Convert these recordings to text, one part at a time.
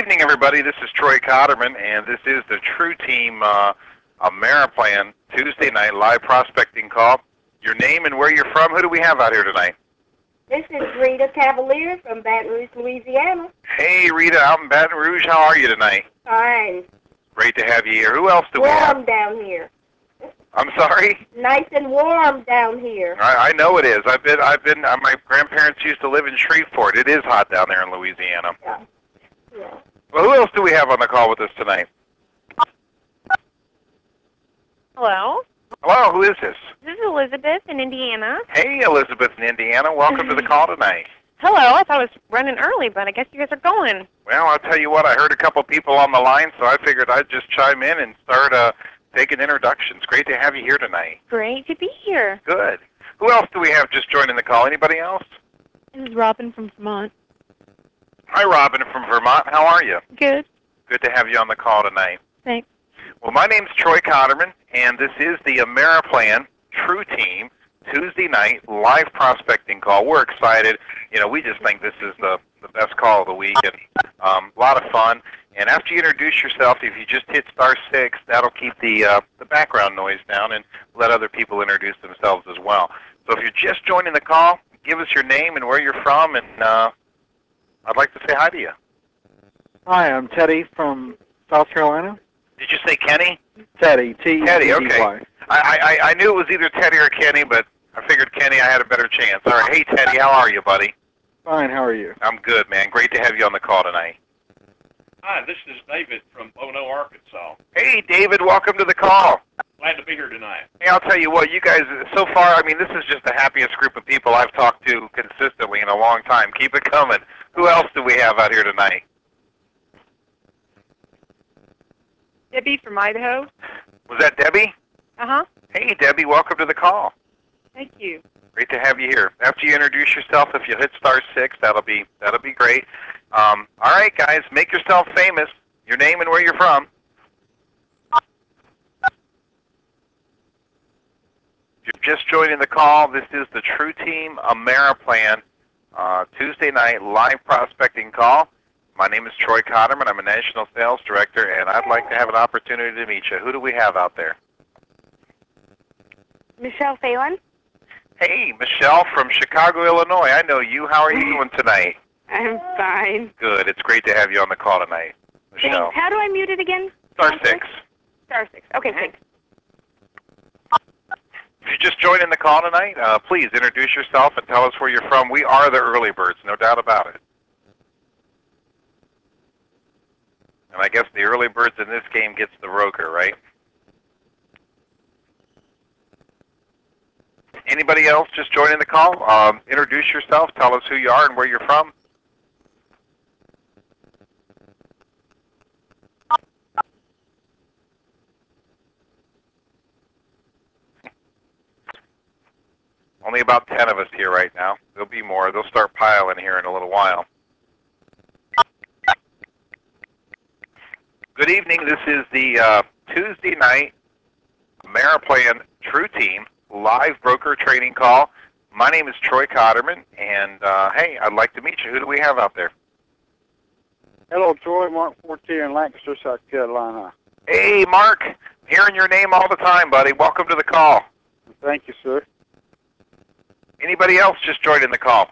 evening, everybody. This is Troy Cotterman, and this is the True Team Ameriplan Tuesday night live prospecting call. Your name and where you're from. Who do we have out here tonight? This is Rita Cavalier from Baton Rouge, Louisiana. Hey, Rita, out in Baton Rouge. How are you tonight? Fine. Great to have you here. Who else do we have? Warm down here. I'm sorry? Nice and warm down here. I know it is. My grandparents used to live in Shreveport. It is hot down there in Louisiana. Yeah. Well, who else do we have on the call with us tonight? Hello? Hello, who is this? This is Elizabeth in Indiana. Hey, Elizabeth in Indiana. Welcome to the call tonight. Hello, I thought I was running early, but I guess you guys are going. Well, I'll tell you what, I heard a couple people on the line, so I figured I'd just chime in and start taking introductions. Great to have you here tonight. Great to be here. Good. Who else do we have just joining the call? Anybody else? This is Robin from Vermont. Hi, Robin from Vermont. How are you? Good. Good to have you on the call tonight. Thanks. Well, my name's Troy Cotterman, and this is the Ameriplan True Team Tuesday night live prospecting call. We're excited. You know, we just think this is the best call of the week, and a lot of fun. And after you introduce yourself, if you just hit *6, that'll keep the background noise down and let other people introduce themselves as well. So if you're just joining the call, give us your name and where you're from, and I'd like to say hi to you. Hi, I'm Teddy from South Carolina. Did you say Kenny? Teddy, T-E-D-D-Y. Teddy, okay. I knew it was either Teddy or Kenny, but I figured Kenny I had a better chance. All right, hey Teddy, how are you, buddy? Fine, how are you? I'm good, man. Great to have you on the call tonight. Hi, this is David from Bono, Arkansas. Hey, David, welcome to the call. Glad to be here tonight. Hey, I'll tell you what, you guys, so far, I mean, this is just the happiest group of people I've talked to consistently in a long time. Keep it coming. Who else do we have out here tonight? Debbie from Idaho. Was that Debbie? Uh-huh. Hey, Debbie, welcome to the call. Thank you. Great to have you here. After you introduce yourself, if you hit *6, that'll be great. All right, guys, make yourself famous. Your name and where you're from. If you're just joining the call, this is the True Team Ameriplan Tuesday night live prospecting call. My name is Troy Cotterman. I'm a National Sales Director, and I'd like to have an opportunity to meet you. Who do we have out there? Michelle Phelan. Hey, Michelle from Chicago, Illinois. I know you. How are you doing tonight? I'm fine. Good. It's great to have you on the call tonight, Michelle. Thanks. How do I mute it again? *6. *6. Okay, thanks. If you're just joining the call tonight, please introduce yourself and tell us where you're from. We are the early birds, no doubt about it. And I guess the early birds in this game gets the broker, right? Anybody else just joining the call? Introduce yourself, tell us who you are and where you're from. Only about 10 of us here right now. There'll be more. They'll start piling here in a little while. Good evening. This is the Tuesday night Ameriplan True Team live broker training call. My name is Troy Cotterman, and hey, I'd like to meet you. Who do we have out there? Hello, Troy. Mark Fortier in Lancaster, South Carolina. Hey, Mark. Hearing your name all the time, buddy. Welcome to the call. Thank you, sir. Anybody else just joining the call?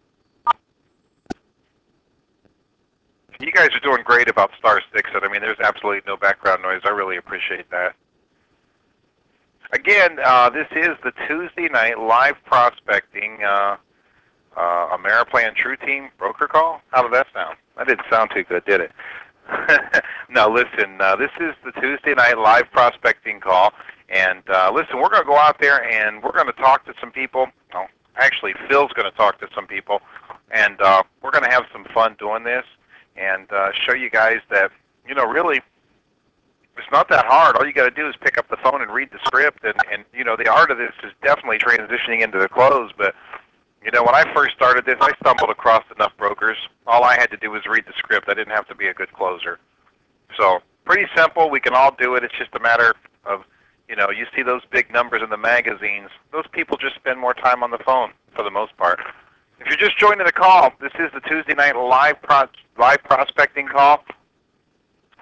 You guys are doing great about *6, and I mean, there's absolutely no background noise. I really appreciate that. Again, this is the Tuesday night live prospecting Ameriplan True Team broker call. How did that sound? That didn't sound too good, did it? No, listen, this is the Tuesday night live prospecting call. And listen, we're going to go out there and we're going to talk to some people. Oh, actually, Phil's going to talk to some people. And we're going to have some fun doing this and show you guys that, you know, really, it's not that hard. All you got to do is pick up the phone and read the script. And you know, the art of this is definitely transitioning into the close. But, you know, when I first started this, I stumbled across enough brokers. All I had to do was read the script. I didn't have to be a good closer. So pretty simple. We can all do it. It's just a matter of, you know, you see those big numbers in the magazines. Those people just spend more time on the phone for the most part. If you're just joining the call, this is the Tuesday night live prospecting call.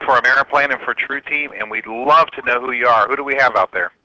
for Ameriplan and for True Team, and we'd love to know who you are. Who do we have out there?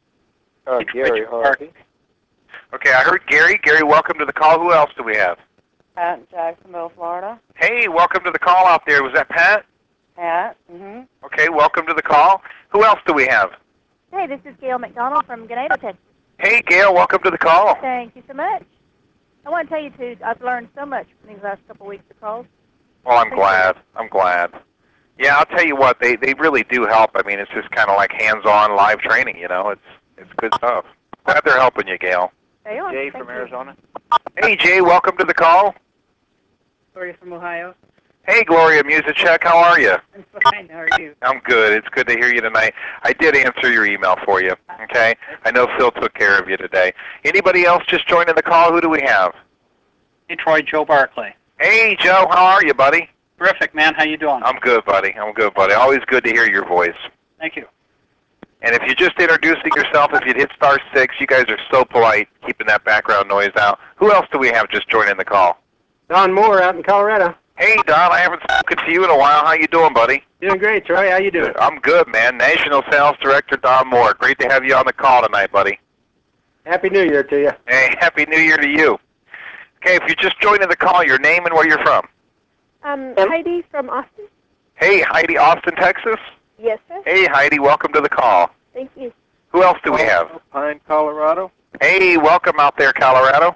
Gary Harvey. Okay, I heard Gary. Gary, welcome to the call. Who else do we have? Pat in Jacksonville, Florida. Hey, welcome to the call out there. Was that Pat? Pat. Mm-hmm. Okay, welcome to the call. Who else do we have? Hey, this is Gail McDonald from Ganado, Texas. Hey, Gail, welcome to the call. Thank you so much. I want to tell you, too, I've learned so much from these last couple of weeks of calls. Well, I'm glad. I'm glad. Yeah, I'll tell you what, they really do help. I mean, it's just kind of like hands-on live training, you know. It's good stuff. Glad they're helping you, Gail. They are. Jay Thank from you. Arizona. Hey, Jay, welcome to the call. Gloria from Ohio. Hey, Gloria Musicek, how are you? I'm fine. How are you? I'm good. It's good to hear you tonight. I did answer your email for you, okay? I know Phil took care of you today. Anybody else just joining the call? Who do we have? Detroit, Joe Barclay. Hey, Joe, how are you, buddy? Terrific, man. How you doing? I'm good, buddy. I'm good, buddy. Always good to hear your voice. Thank you. And if you're just introducing yourself, if you'd hit *6, you guys are so polite, keeping that background noise out. Who else do we have just joining the call? Don Moore out in Colorado. Hey, Don, I haven't spoken to you in a while. How you doing, buddy? Doing great, Troy. How you doing? I'm good, man. National Sales Director Don Moore. Great to have you on the call tonight, buddy. Happy New Year to you. Hey, Happy New Year to you. Okay, if you're just joining the call, your name and where you're from. Heidi from Austin. Hey, Heidi, Austin, Texas. Yes, sir. Hey, Heidi, welcome to the call. Thank you. Who else do we have? Pine, Colorado. Hey, welcome out there, Colorado.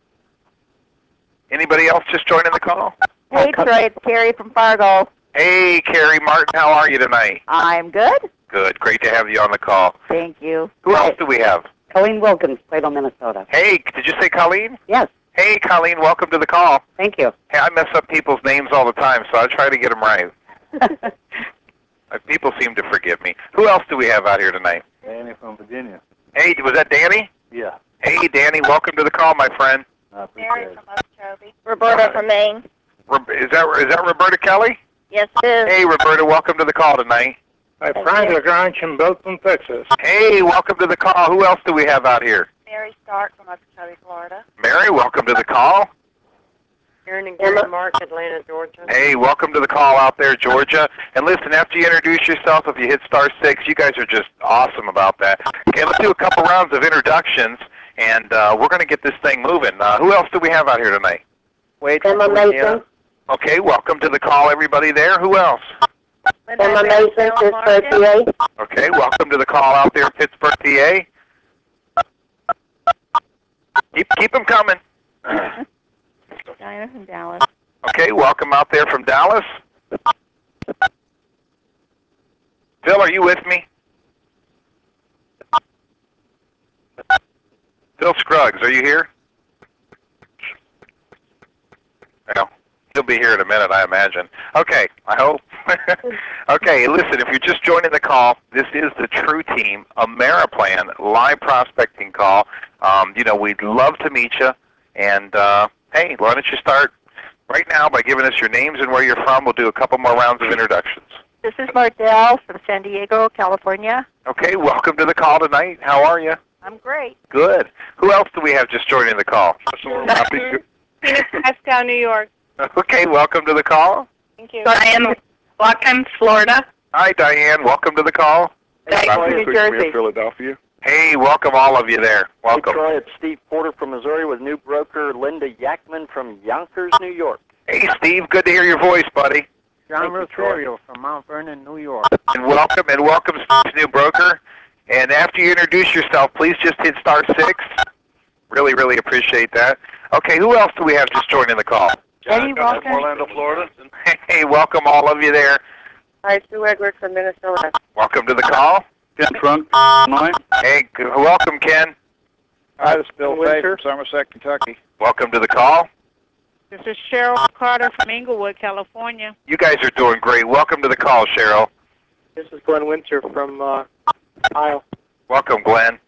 Anybody else just joining the call? Hey, Troy. It's Carrie from Fargo. Hey, Carrie Martin, how are you tonight? I'm good. Good. Great to have you on the call. Thank you. Who else do we have? Colleen Wilkins, Plato, Minnesota. Hey, did you say Colleen? Yes. Hey, Colleen, welcome to the call. Thank you. Hey, I mess up people's names all the time, so I try to get them right. People seem to forgive me. Who else do we have out here tonight? Danny from Virginia. Hey, was that Danny? Yeah. Hey, Danny, welcome to the call, my friend. I appreciate it. Okeechobee. Roberta from Maine. Is that Roberta Kelly? Yes, it is. Hey, Roberta, welcome to the call tonight. Hi, Frank LaGrange from Botham, Texas. Hey, welcome to the call. Who else do we have out here? Mary Stark from Okeechobee, Florida. Mary, welcome to the call. Aaron and Gary Mark, Atlanta, Georgia. Hey, welcome to the call out there, Georgia. And listen, after you introduce yourself, if you hit *6, you guys are just awesome about that. Okay, let's do a couple rounds of introductions, and we're going to get this thing moving. Who else do we have out here tonight? Wade Emma Mason. Okay, welcome to the call, everybody there. Who else? Emma Mason, Pittsburgh, PA. Okay, welcome to the call out there, Pittsburgh, PA. Keep them coming. Diana from Dallas. Okay, welcome out there from Dallas. Phil, are you with me? Phil Scruggs, are you here? Well, he'll be here in a minute, I imagine. Okay, I hope. Okay, listen, if you're just joining the call, this is the True Team Ameriplan live prospecting call. We'd love to meet you. And, hey, why don't you start right now by giving us your names and where you're from. We'll do a couple more rounds of introductions. This is Mardell from San Diego, California. Okay, welcome to the call tonight. How are you? I'm great. Good. Who else do we have just joining the call? Phoenix, Pascal, New York. Okay, welcome to the call. Thank you. Diane, Watkins, Florida. Hi, Diane. Welcome to the call. Diane, New Jersey. Philadelphia. Hey, welcome all of you there. Welcome. Hey, Troy, it's Steve Porter from Missouri with new broker Linda Yackman from Yonkers, New York. Hey, Steve. Good to hear your voice, buddy. John Rosario from Mount Vernon, New York. And welcome, Steve's new broker. And after you introduce yourself, please just hit *6. Really, really appreciate that. Okay, who else do we have just joining the call? Eddie Walker. From Orlando, Florida. Hey, welcome all of you there. Hi, Sue Edwards from Minnesota. Welcome to the call. Ken Trunk, Illinois. Hey, welcome, Ken. Hi, this is Bill Fay from Somerset, Kentucky. Welcome to the call. This is Cheryl Carter from Inglewood, California. You guys are doing great. Welcome to the call, Cheryl. This is Glenn Winter from Ohio. Welcome, Glenn.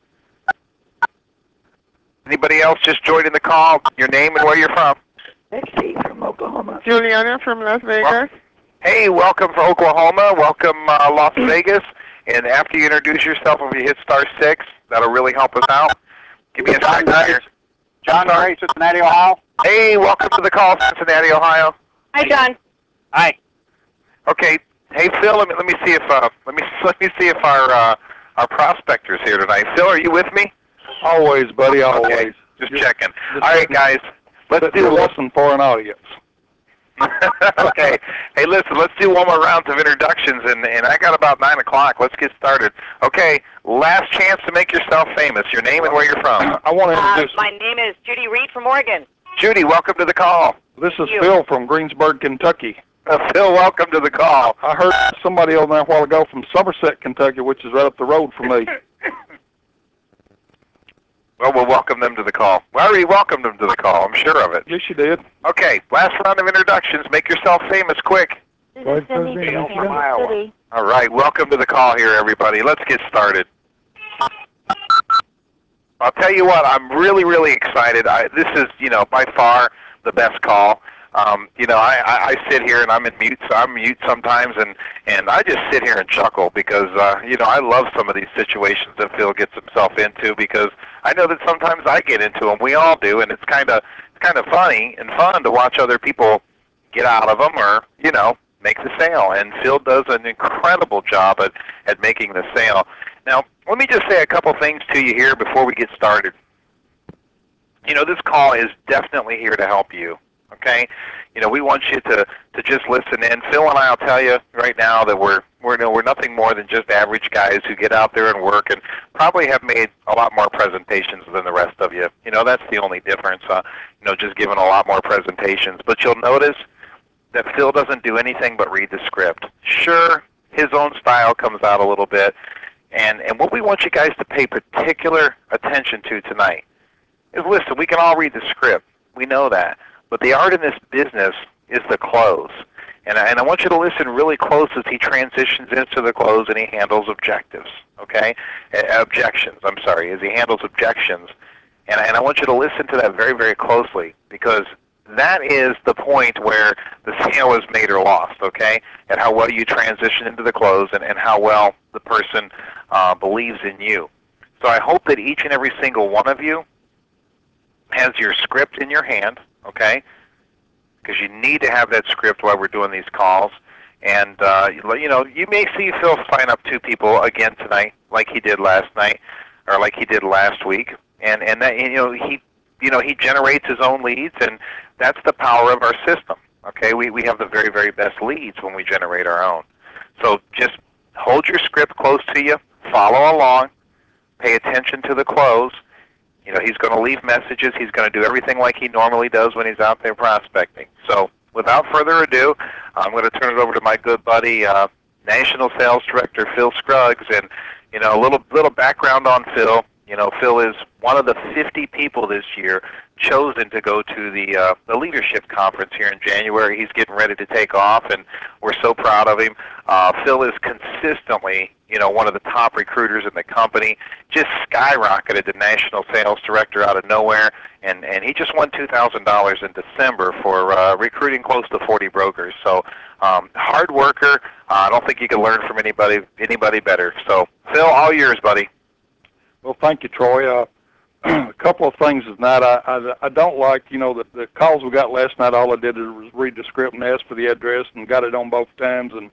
Anybody else just joining the call? Your name and where you're from? Steve from Oklahoma. Juliana from Las Vegas. Hey, welcome from Oklahoma. Welcome, Las Vegas. And after you introduce yourself, if you hit *6, that'll really help us out. Give me a second here. John Murray, Cincinnati, Ohio. Hey, welcome to the call, Cincinnati, Ohio. Hi, John. Hi. Okay, Hey Phil, let me see if our prospector's here tonight. Phil, are you with me? Always, buddy, always. Okay, just checking. All right, guys, let's do a lesson for an audience. Okay. Hey, listen, let's do one more round of introductions, and I got about 9 o'clock. Let's get started. Okay, last chance to make yourself famous. Your name and where you're from. I want to introduce... My name is Judy Reed from Oregon. Judy, welcome to the call. This is Phil from Greensburg, Kentucky. Phil, welcome to the call. I heard somebody over there a while ago from Somerset, Kentucky, which is right up the road from me. Well, we'll welcome them to the call. We already welcomed them to the call. I'm sure of it. Yes, you did. Okay, last round of introductions. Make yourself famous quick. This is Cindy from Kansas City. All right, welcome to the call here, everybody. Let's get started. I'll tell you what, I'm really, really excited. This is, by far the best call. I sit here and I'm mute sometimes, and I just sit here and chuckle because, I love some of these situations that Phil gets himself into because I know that sometimes I get into them. We all do, and it's kind of funny and fun to watch other people get out of them or, make the sale. And Phil does an incredible job at making the sale. Now, let me just say a couple things to you here before we get started. This call is definitely here to help you. Okay, we want you to just listen in. Phil and I will tell you right now that we're nothing more than just average guys who get out there and work and probably have made a lot more presentations than the rest of you. That's the only difference. Just giving a lot more presentations. But you'll notice that Phil doesn't do anything but read the script. Sure, his own style comes out a little bit, and what we want you guys to pay particular attention to tonight is listen. We can all read the script. We know that. But the art in this business is the close. And I want you to listen really close as he transitions into the close and he handles objectives, okay? Objections, I'm sorry, as he handles objections. And I want you to listen to that very, very closely because that is the point where the sale is made or lost, okay? And how well you transition into the close and how well the person believes in you. So I hope that each and every single one of you has your script in your hand, okay? Because you need to have that script while we're doing these calls. And, you may see Phil sign up 2 people again tonight like he did last night or like he did last week. And that, he generates his own leads, and that's the power of our system, okay? We have the very, very best leads when we generate our own. So just hold your script close to you, follow along, pay attention to the close. He's going to leave messages. He's going to do everything like he normally does when he's out there prospecting. So without further ado, I'm going to turn it over to my good buddy, National Sales Director Phil Scruggs. And, a little background on Phil. Phil is one of the 50 people this year chosen to go to the leadership conference here in January. He's getting ready to take off, and we're so proud of him. Phil is consistently, one of the top recruiters in the company. Just skyrocketed to National Sales Director out of nowhere, and he just won $2,000 in December for recruiting close to 40 brokers. So hard worker. I don't think you can learn from anybody better. So Phil, all yours, buddy. Well, thank you, Troy. A couple of things tonight. I don't like, the calls we got last night, all I did was read the script and ask for the address and got it on both times. And,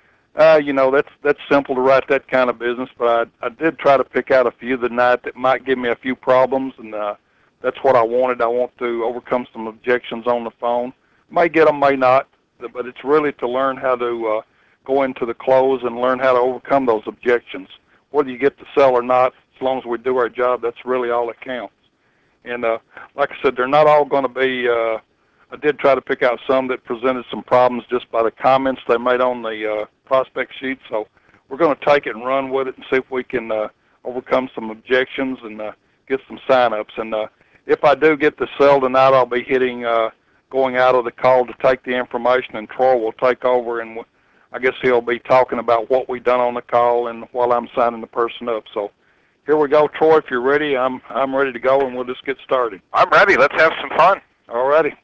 that's simple to write that kind of business. But I did try to pick out a few tonight that might give me a few problems. And that's what I wanted. I want to overcome some objections on the phone. May get them, may not. But it's really to learn how to go into the close and learn how to overcome those objections. Whether you get the sell or not, as long as we do our job, that's really all that counts. And like I said, they're not all going to be, I did try to pick out some that presented some problems just by the comments they made on the prospect sheet. So we're going to take it and run with it and see if we can overcome some objections and get some sign-ups. And if I do get the sell tonight, I'll be hitting, going out of the call to take the information, and Troy will take over, and I guess he'll be talking about what we done on the call and while I'm signing the person up. So here we go, Troy. If you're ready, I'm ready to go, and we'll just get started. I'm ready. Let's have some fun. All righty.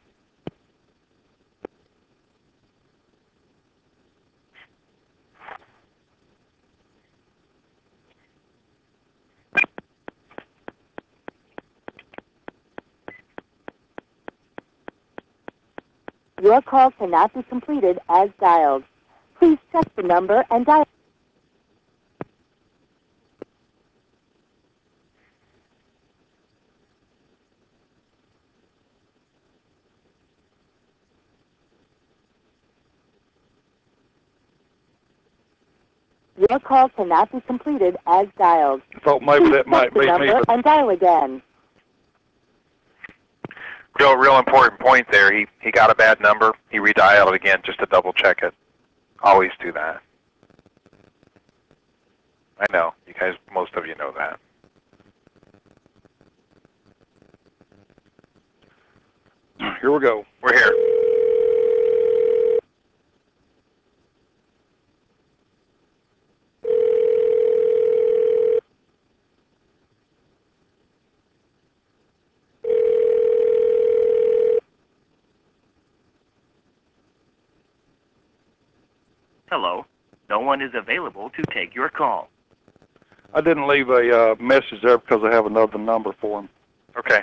Your call cannot be completed as dialed. Please check the number and dial. Your call cannot be completed as dialed. I thought maybe that might be me. Number and dial again. Real important point there. He got a bad number. He redialed it again just to double check it. Always do that. I know. You guys, most of you know that. Here we go. We're here. Hello. No one is available to take your call. I didn't leave a message there because I have another number for him. Okay.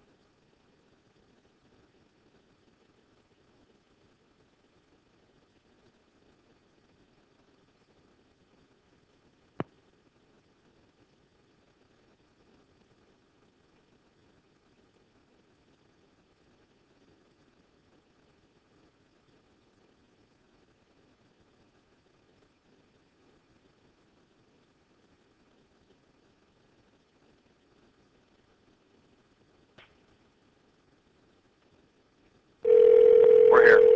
We're here.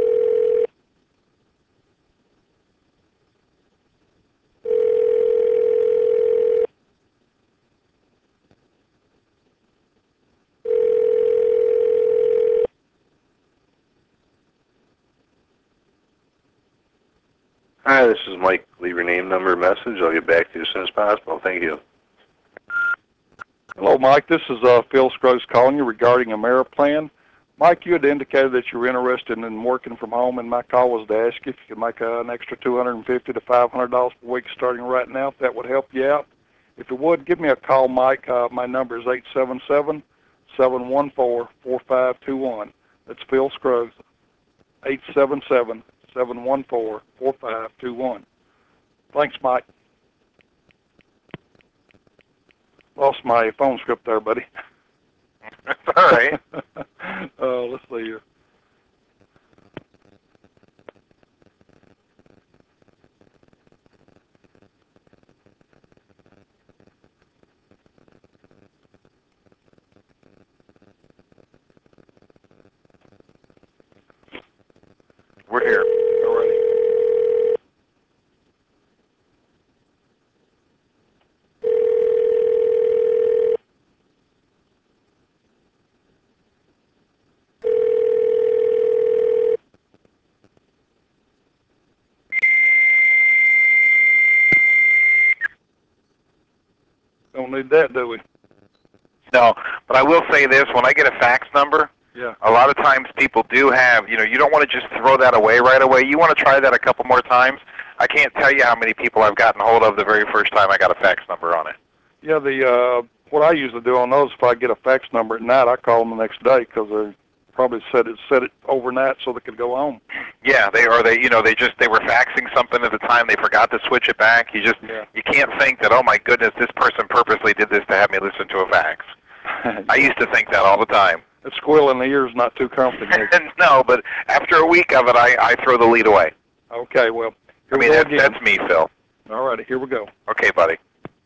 Hi, this is Mike. Leave your name, number, message. I'll get back to you as soon as possible. Thank you. Hello, Mike. This is Phil Scruggs calling you regarding AmeriPlan. Mike, you had indicated that you were interested in working from home, and my call was to ask you if you could make an extra $250 to $500 per week starting right now, if that would help you out. If it would, give me a call, Mike. My number is 877-714-4521. That's Phil Scruggs, 877-714-4521. Thanks, Mike. Lost my phone script there, buddy. That's all right. Let's see here. We're here. Alrighty. Don't need that, do we? No, but I will say this. When I get a fax number, Yeah. a lot of times people do have, you don't want to just throw that away right away. You want to try that a couple more times. I can't tell you how many people I've gotten hold of the very first time I got a fax number on it. Yeah, what I usually do on those, if I get a fax number at night, I call them the next day because they probably set it overnight so they could go home. Yeah, they were faxing something at the time. They forgot to switch it back. You can't think that, oh my goodness, this person purposely did this to have me listen to a fax. I used to think that all the time. A squeal in the ear is not too comforting. No, but after a week of it, I throw the lead away. Okay, well, that's me, Phil. All righty, here we go. Okay, buddy.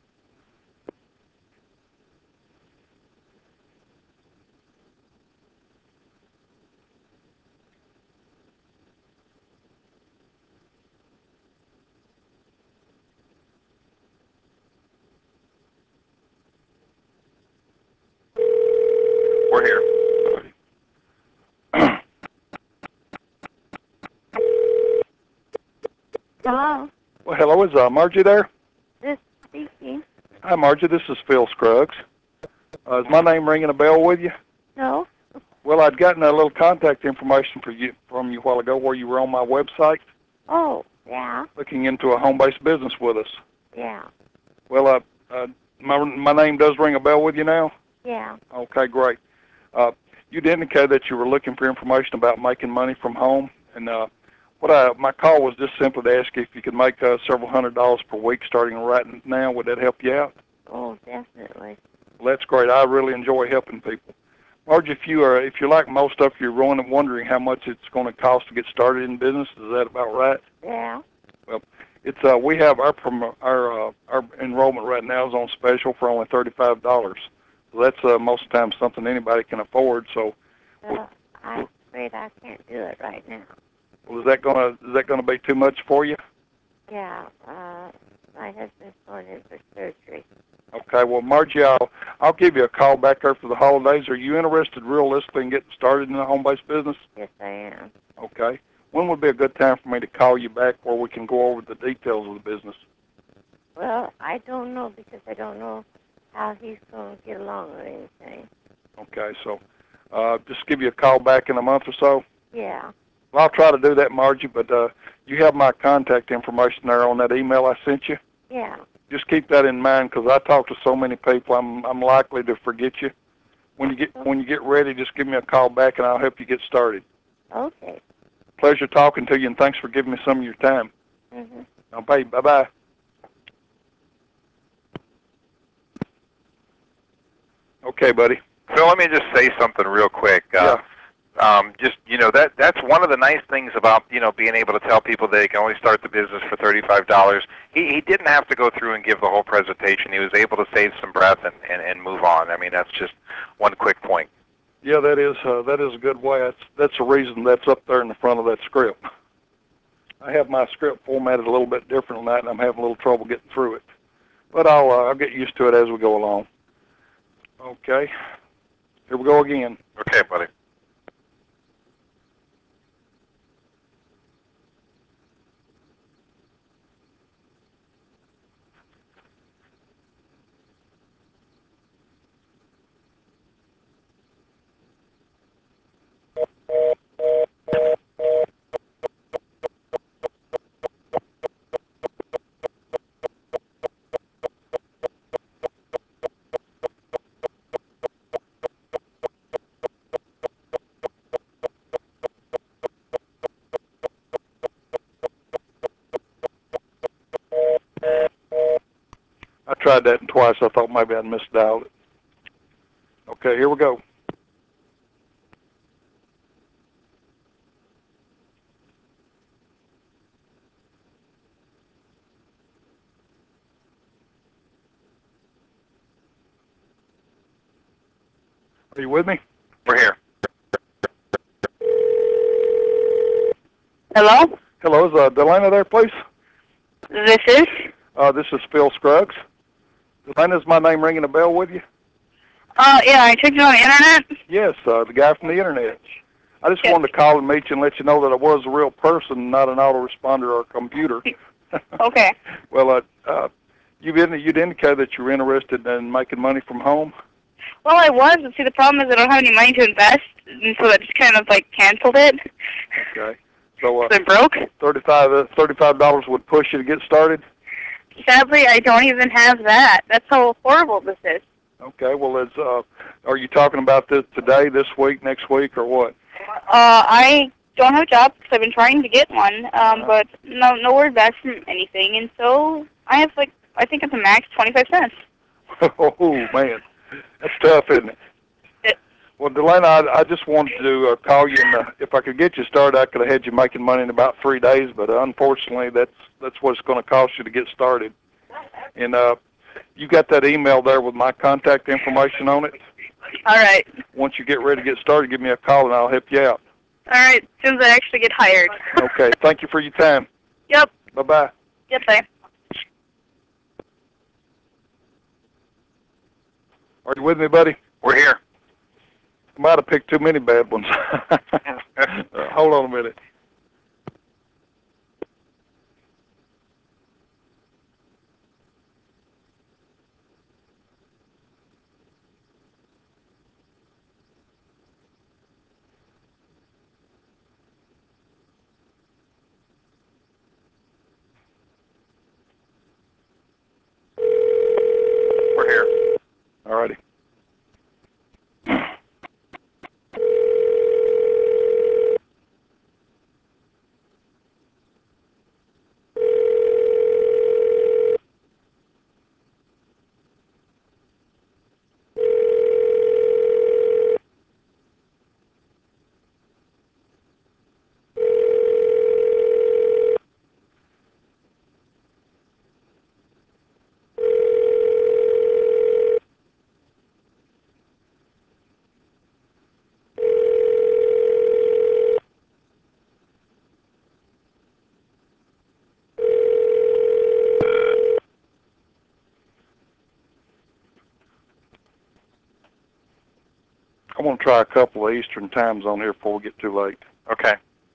We're here. Hello. Well, hello, is Margie there? This speaking. Hi, Margie. This is Phil Scruggs. Is my name ringing a bell with you? No. Well, I'd gotten a little contact information from you a while ago where you were on my website. Oh, yeah. Looking into a home-based business with us. Yeah. Well, my name does ring a bell with you now? Yeah. Okay, great. You'd indicated that you were looking for information about making money from home, and My call was just simply to ask you if you could make several $100s per week starting right now. Would that help you out? Oh, definitely. Well, that's great. I really enjoy helping people. Margie, if you're like most of you, you're wondering how much it's going to cost to get started in business, is that about right? Yeah. Well, it's we have our enrollment right now is on special for only $35. So that's most of the time something anybody can afford. So. I'm afraid I can't do it right now. Well, is that gonna be too much for you? Yeah. My husband's going in for surgery. Okay. Well, Margie, I'll give you a call back after the holidays. Are you interested realistically in getting started in the home-based business? Yes, I am. Okay. When would be a good time for me to call you back where we can go over the details of the business? Well, I don't know because I don't know how he's going to get along or anything. Okay. So, just give you a call back in a month or so? Yeah. Well, I'll try to do that, Margie, but you have my contact information there on that email I sent you? Yeah. Just keep that in mind because I talk to so many people, I'm likely to forget you. When you get ready, just give me a call back and I'll help you get started. Okay. Pleasure talking to you, and thanks for giving me some of your time. Mm-hmm. Bye-bye. Okay, buddy. Phil, let me just say something real quick. Yeah. That's one of the nice things about being able to tell people they can only start the business for $35. He didn't have to go through and give the whole presentation. He was able to save some breath and move on. I mean, that's just one quick point. Yeah, that is a good way. That's the reason that's up there in the front of that script. I have my script formatted a little bit different than that, and I'm having a little trouble getting through it. But I'll get used to it as we go along. Okay. Here we go again. Okay, buddy. I tried that twice. I thought maybe I'd misdialed it. Okay, here we go. Are you with me? We're here. Hello? Hello, is Delana there, please? This is? This is Phil Scruggs. Delana, is my name ringing a bell with you? Yeah, I took you on the internet. Yes, the guy from the internet. I just wanted to call and meet you and let you know that I was a real person, not an autoresponder or a computer. Okay. Well, you'd indicated that you were interested in making money from home. Well, I was, but see, the problem is I don't have any money to invest, and so that just kind of like canceled it. Okay. So I'm broke. $35 would push you to get started. Sadly, I don't even have that. That's how horrible this is. Okay. Well, are you talking about this today, this week, next week, or what? I don't have a job because I've been trying to get one, but no word back from anything, and so I have I think at the max 25 cents. Oh man, that's tough, isn't it? Well, Delana, I just wanted to call you, and if I could get you started, I could have had you making money in about 3 days. But unfortunately, that's what it's going to cost you to get started. And you got that email there with my contact information on it. All right. Once you get ready to get started, give me a call, and I'll help you out. All right, as soon as I actually get hired. Okay. Thank you for your time. Yep. Bye-bye. Yep, bye. Are you with me, buddy? We're here. I might have picked too many bad ones. Hold on a minute. We're here. All righty. want to try a couple of Eastern times on here before we get too late. Okay.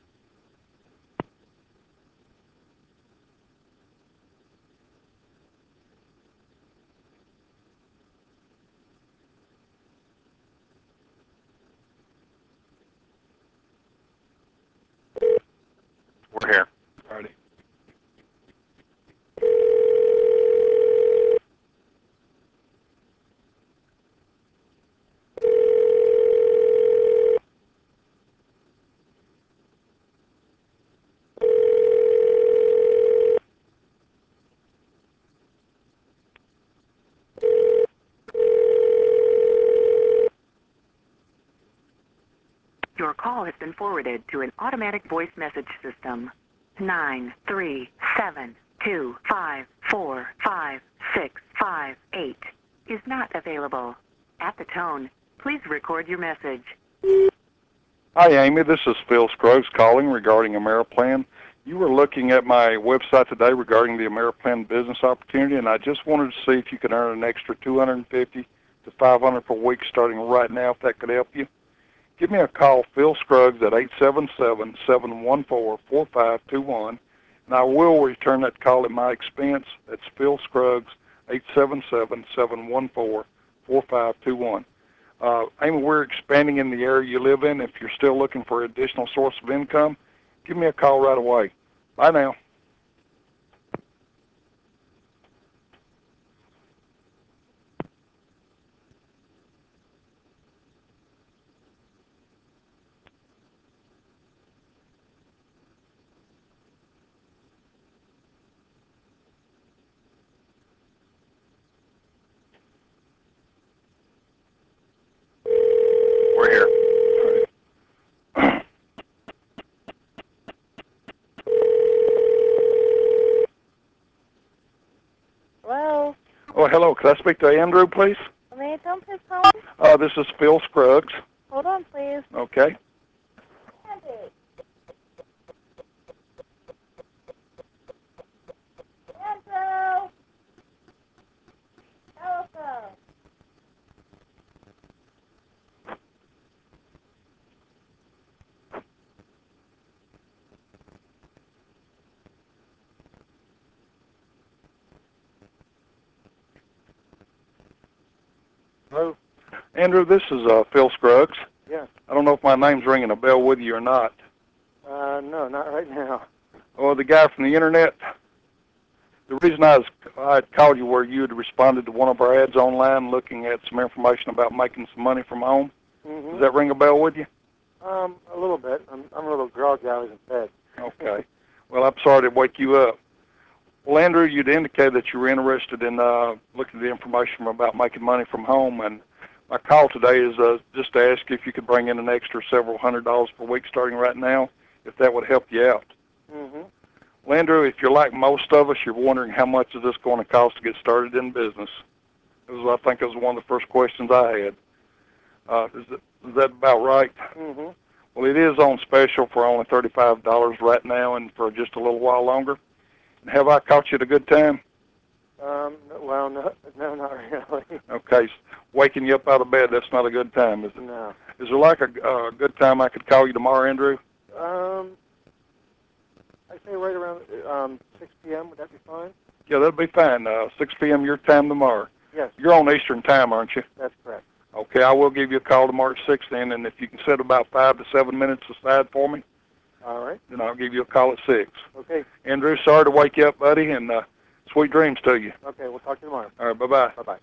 We're here. Alrighty. Your call has been forwarded to an automatic voice message system. 93725456558 is not available. At the tone, please record your message. Hi, Amy. This is Phil Scruggs calling regarding Ameriplan. You were looking at my website today regarding the Ameriplan business opportunity, and I just wanted to see if you could earn an extra $250 to $500 per week starting right now, if that could help you. Give me a call, Phil Scruggs, at 877-714-4521, and I will return that call at my expense. That's Phil Scruggs, 877-714-4521. Amy, we're expanding in the area you live in. If you're still looking for an additional source of income, give me a call right away. Bye now. We're here. Hello? Oh, hello. Could I speak to Andrew, please? May I tell him who's calling? This is Phil Scruggs. Hold on, please. Okay. Andy. Andrew! Telephone. Hello. Andrew, this is Phil Scruggs. Yes. I don't know if my name's ringing a bell with you or not. No, not right now. Oh, the guy from the internet. The reason I had called you where you had responded to one of our ads online looking at some information about making some money from home. Mm-hmm. Does that ring a bell with you? A little bit. I'm a little groggy. I was in bed. Okay. Well, I'm sorry to wake you up. Well, Andrew, you'd indicated that you were interested in looking at the information about making money from home, and my call today is just to ask if you could bring in an extra several $100s per week starting right now, if that would help you out. Mm-hmm. Well, Andrew, if you're like most of us, you're wondering how much is this going to cost to get started in business. I think it was one of the first questions I had. Is that about right? Mm-hmm. Well, it is on special for only $35 right now and for just a little while longer. Have I caught you at a good time? Well, no, not really. Okay, waking you up out of bed, that's not a good time, is it? No. Is there like a good time I could call you tomorrow, Andrew? I'd say right around 6 p.m. Would that be fine? Yeah, that'll be fine. 6 p.m. your time tomorrow. Yes. You're on Eastern time, aren't you? That's correct. Okay, I will give you a call tomorrow at 6 then, and if you can set about 5 to 7 minutes aside for me, all right, then I'll give you a call at 6. Okay. Andrew, sorry to wake you up, buddy, and sweet dreams to you. Okay, we'll talk to you tomorrow. All right, bye-bye. Bye-bye.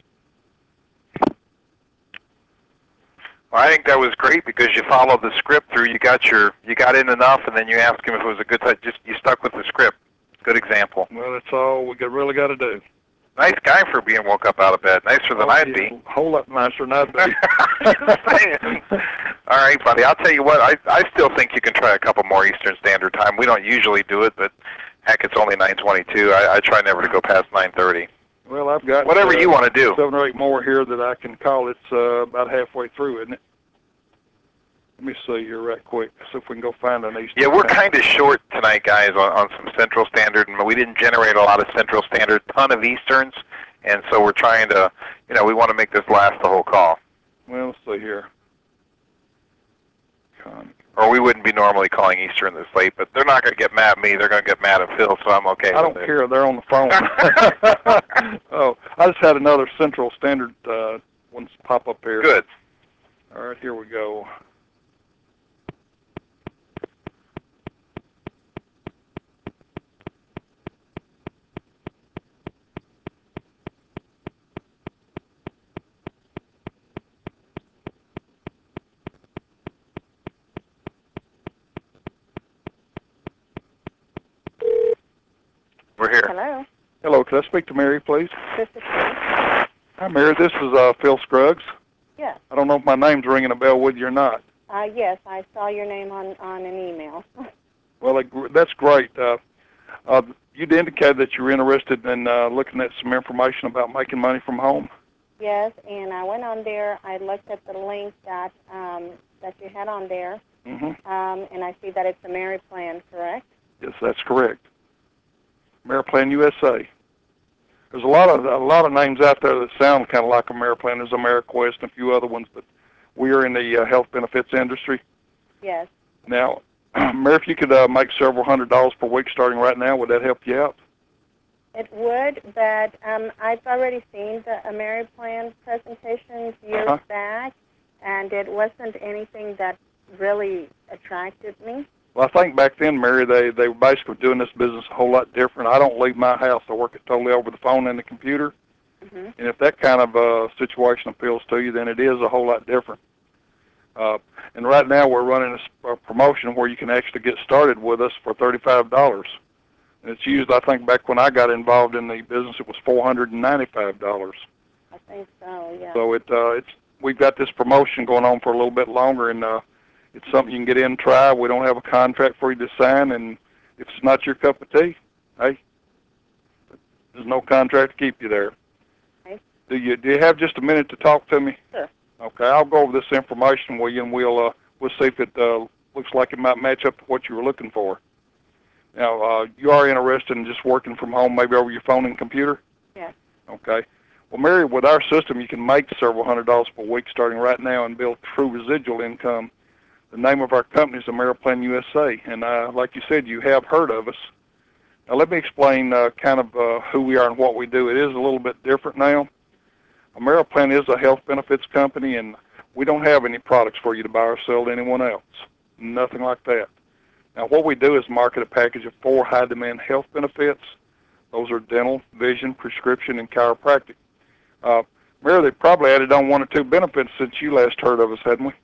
Well, I think that was great because you followed the script through. You got in enough, and then you asked him if it was a good time. You stuck with the script. Good example. Well, that's all we really got to do. Nice guy for being woke up out of bed. Nicer than I'd be. A whole lot nicer than I'd be. Just saying. All right, buddy. I'll tell you what. I still think you can try a couple more Eastern Standard Time. We don't usually do it, but heck, it's only 9:22. I try never to go past 9:30. Well, I've got whatever you want to do. 7 or 8 more here that I can call. It's about halfway through, isn't it? Let me see here right quick. See if we can go find an Eastern. Yeah, we're kind of short tonight, guys, on some Central Standard, and we didn't generate a lot of Central Standard, ton of Easterns, and so we're trying to, we want to make this last the whole call. Well, let's see here. Or we wouldn't be normally calling Eastern this late, but they're not going to get mad at me. They're going to get mad at Phil, so I'm okay I with don't it. care. They're on the phone. Oh, I just had another Central Standard ones pop up here. Good. All right, here we go. We're here. Hello. Hello, could I speak to Mary, please? This is Kate. Hi, Mary. This is Phil Scruggs. Yes. I don't know if my name's ringing a bell with you or not. Yes, I saw your name on an email. Well, that's great. You'd indicated that you were interested in looking at some information about making money from home. Yes, and I went on there. I looked at the link that you had on there, Mm-hmm. and I see that it's a Mary Plan, correct? Yes, that's correct. Ameriplan USA. There's a lot of names out there that sound kind of like Ameriplan. There's AmeriQuest and a few other ones, but we are in the health benefits industry. Yes. Now, Mary, if you could make several $100s per week starting right now, would that help you out? It would, but I've already seen the Ameriplan presentations years back, and it wasn't anything that really attracted me. Well, I think back then, Mary, they were basically doing this business a whole lot different. I don't leave my house. I work it totally over the phone and the computer. Mm-hmm. And if that kind of situation appeals to you, then it is a whole lot different. And right now we're running a promotion where you can actually get started with us for $35. And it's used, I think, back when I got involved in the business, it was $495. I think so, yeah. So we've got this promotion going on for a little bit longer, and it's something you can get in and try. We don't have a contract for you to sign, and if it's not your cup of tea, hey, there's no contract to keep you there. Okay. Do you have just a minute to talk to me? Sure. Okay, I'll go over this information with you, and we'll see if it looks like it might match up to what you were looking for. Now, you are interested in just working from home, maybe over your phone and computer? Yes. Okay. Well, Mary, with our system, you can make several $100s per week starting right now and build true residual income. The name of our company is Ameriplan USA, and like you said, you have heard of us. Now, let me explain kind of who we are and what we do. It is a little bit different now. Ameriplan is a health benefits company, and we don't have any products for you to buy or sell to anyone else. Nothing like that. Now, what we do is market a package of 4 high-demand health benefits. Those are dental, vision, prescription, and chiropractic. Mary, they probably added on 1 or 2 benefits since you last heard of us, hadn't we?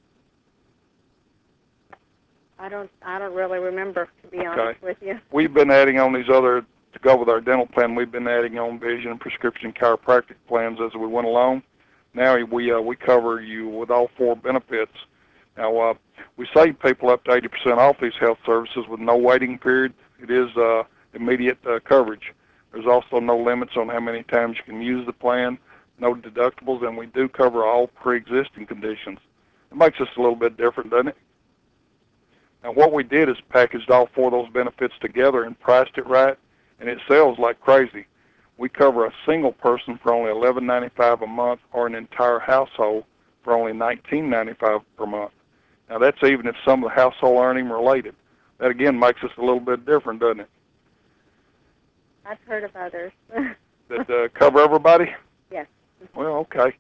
I don't really remember, to be honest with you. We've been adding on these other, to go with our dental plan, we've been adding on vision and prescription chiropractic plans as we went along. Now we cover you with all 4 benefits. Now, we save people up to 80% off these health services with no waiting period. It is immediate coverage. There's also no limits on how many times you can use the plan, no deductibles, and we do cover all pre-existing conditions. It makes us a little bit different, doesn't it? Now, what we did is packaged all 4 of those benefits together and priced it right, and it sells like crazy. We cover a single person for only $11.95 a month, or an entire household for only $19.95 per month. Now, that's even if some of the household aren't even related. That, again, makes us a little bit different, doesn't it? I've heard of others. That cover everybody? Yes. Well, okay.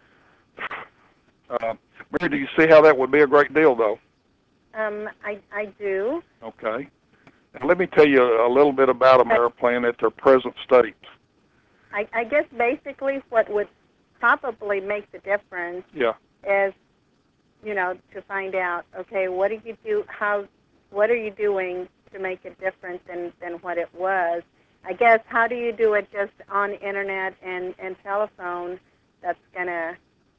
Mary, do you see how that would be a great deal, though? I do. Okay. Now, let me tell you a little bit about Ameriplan at their present state. I guess basically what would probably make the difference is, to find out, okay, what do you do? What are you doing to make it different than what it was? I guess, how do you do it just on internet and telephone? That's gonna,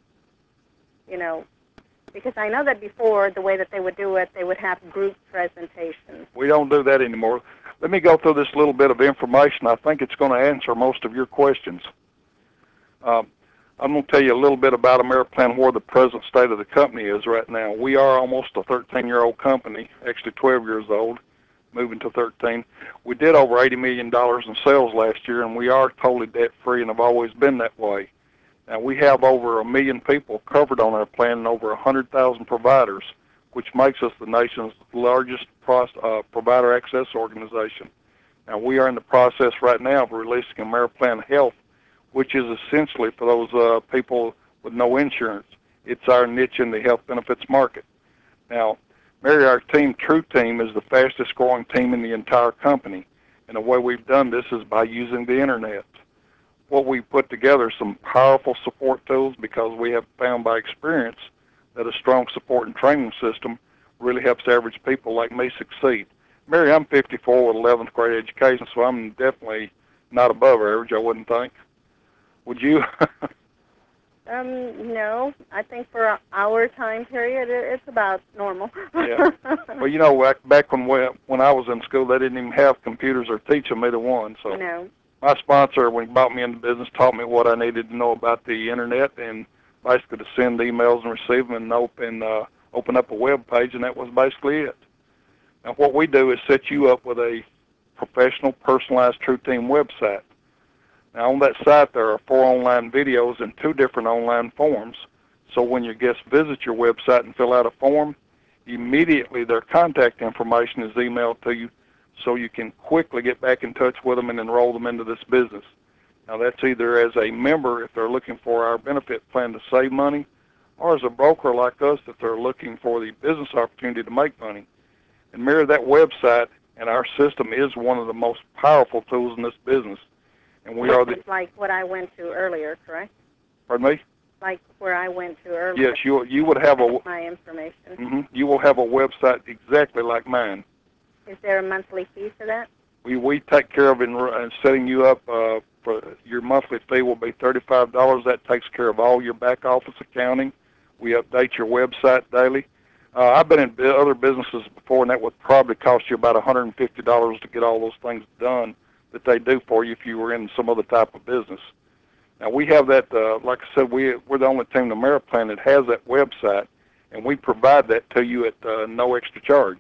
because I know that before, the way that they would do it, they would have group presentations. We don't do that anymore. Let me go through this little bit of information. I think it's going to answer most of your questions. I'm going to tell you a little bit about Ameriplan, where the present state of the company is right now. We are almost a 13-year-old company, actually 12 years old, moving to 13. We did over $80 million in sales last year, and we are totally debt-free and have always been that way. Now, we have over 1 million people covered on our plan and over 100,000 providers. which makes us the nation's largest provider access organization. Now, we are in the process right now of releasing AmeriPlan Health, which is essentially for those people with no insurance. It's our niche in the health benefits market. Now, Mary, our team, True Team, is the fastest growing team in the entire company. And the way we've done this is by using the internet. What we put together is some powerful support tools because we have found by experience that a strong support and training system really helps average people like me succeed. Mary, I'm 54 with 11th grade education, so I'm definitely not above average, I wouldn't think. Would you? No. I think for our time period, it's about normal. Yeah. Well, you know, back when I was in school, they didn't even have computers or teach them either one. So no. My sponsor, when he brought me into business, taught me what I needed to know about the internet and basically to send emails and receive them and open up a web page, and that was basically it. Now, what we do is set you up with a professional, personalized True Team website. Now, on that site, there are 4 online videos and 2 different online forms. So when your guests visit your website and fill out a form, immediately their contact information is emailed to you so you can quickly get back in touch with them and enroll them into this business. Now, that's either as a member if they're looking for our benefit plan to save money, or as a broker like us if they're looking for the business opportunity to make money. And Mary, that website and our system is one of the most powerful tools in this business. And we are It's like what I went to earlier, correct? Pardon me? Like where I went to earlier. Yes, you would have my information. Mm-hmm, you will have a website exactly like mine. Is there a monthly fee for that? We take care of in setting you up. For your monthly fee will be $35. That takes care of all your back office accounting. We update your website daily. I've been in other businesses before, and that would probably cost you about $150 to get all those things done that they do for you if you were in some other type of business. Now, we have that, like I said, we're the only team in AmeriPlan that has that website, and we provide that to you at no extra charge.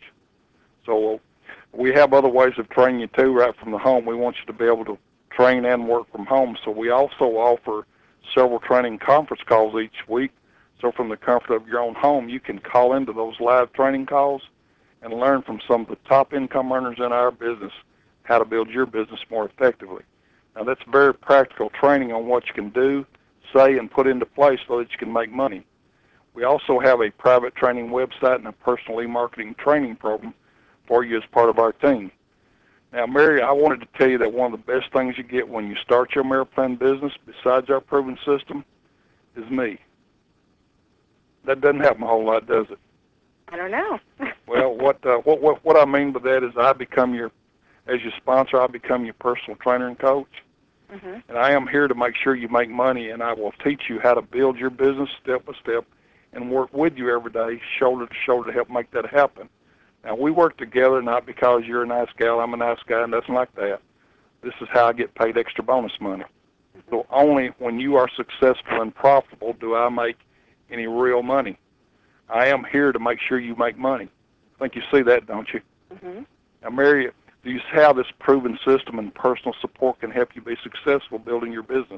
So we have other ways of training you, too, right from the home. We want you to be able to train and work from home. So we also offer several training conference calls each week. So from the comfort of your own home, you can call into those live training calls and learn from some of the top income earners in our business how to build your business more effectively. Now, that's very practical training on what you can do, say, and put into place so that you can make money. We also have a private training website and a personal e-marketing training program for you as part of our team. Now, Mary, I wanted to tell you that one of the best things you get when you start your AmeriPlan business, besides our proven system, is me. That doesn't happen a whole lot, does it? I don't know. Well, what I mean by that is I become as your sponsor, I become your personal trainer and coach. Mm-hmm. And I am here to make sure you make money, and I will teach you how to build your business step by step and work with you every day, shoulder to shoulder, to help make that happen. Now, we work together not because you're a nice gal, I'm a nice guy, nothing like that. This is how I get paid extra bonus money. So only when you are successful and profitable do I make any real money. I am here to make sure you make money. I think you see that, don't you? Mm-hmm. Now, Mary, do you see how this proven system and personal support can help you be successful building your business?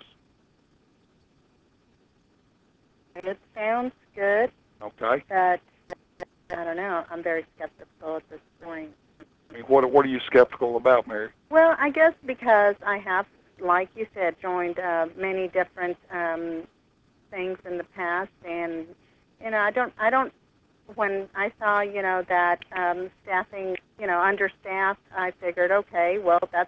It sounds good. Okay. But I don't know. I'm very skeptical at this point. I mean, what are you skeptical about, Mary? Well, I guess because I have, like you said, joined many different things in the past, and I don't. When I saw, that staffing, understaffed, I figured, okay, well, that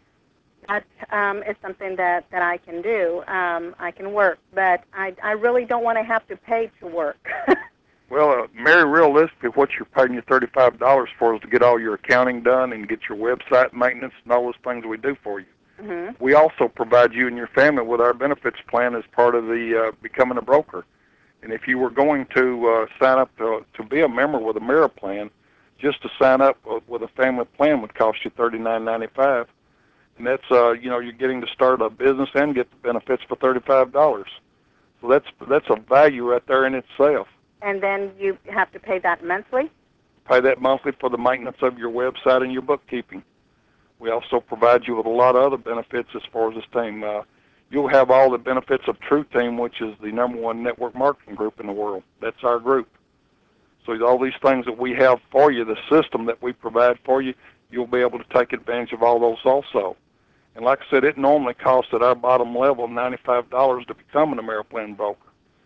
is something that I can do. I can work, but I really don't want to have to pay to work. Well, Mary, realistically, what you're paying your $35 for is to get all your accounting done and get your website maintenance and all those things we do for you. Mm-hmm. We also provide you and your family with our benefits plan as part of the becoming a broker. And if you were going to sign up to be a member with AmeriPlan, just to sign up with a family plan would cost you $39.95, and that's you're getting to start a business and get the benefits for $35. So that's a value right there in itself. And then you have to pay that monthly? Pay that monthly for the maintenance of your website and your bookkeeping. We also provide you with a lot of other benefits as far as this team. You'll have all the benefits of True Team, which is the #1 network marketing group in the world. That's our group. So all these things that we have for you, the system that we provide for you, you'll be able to take advantage of all those also. And like I said, it normally costs at our bottom level $95 to become an Ameriplan broker.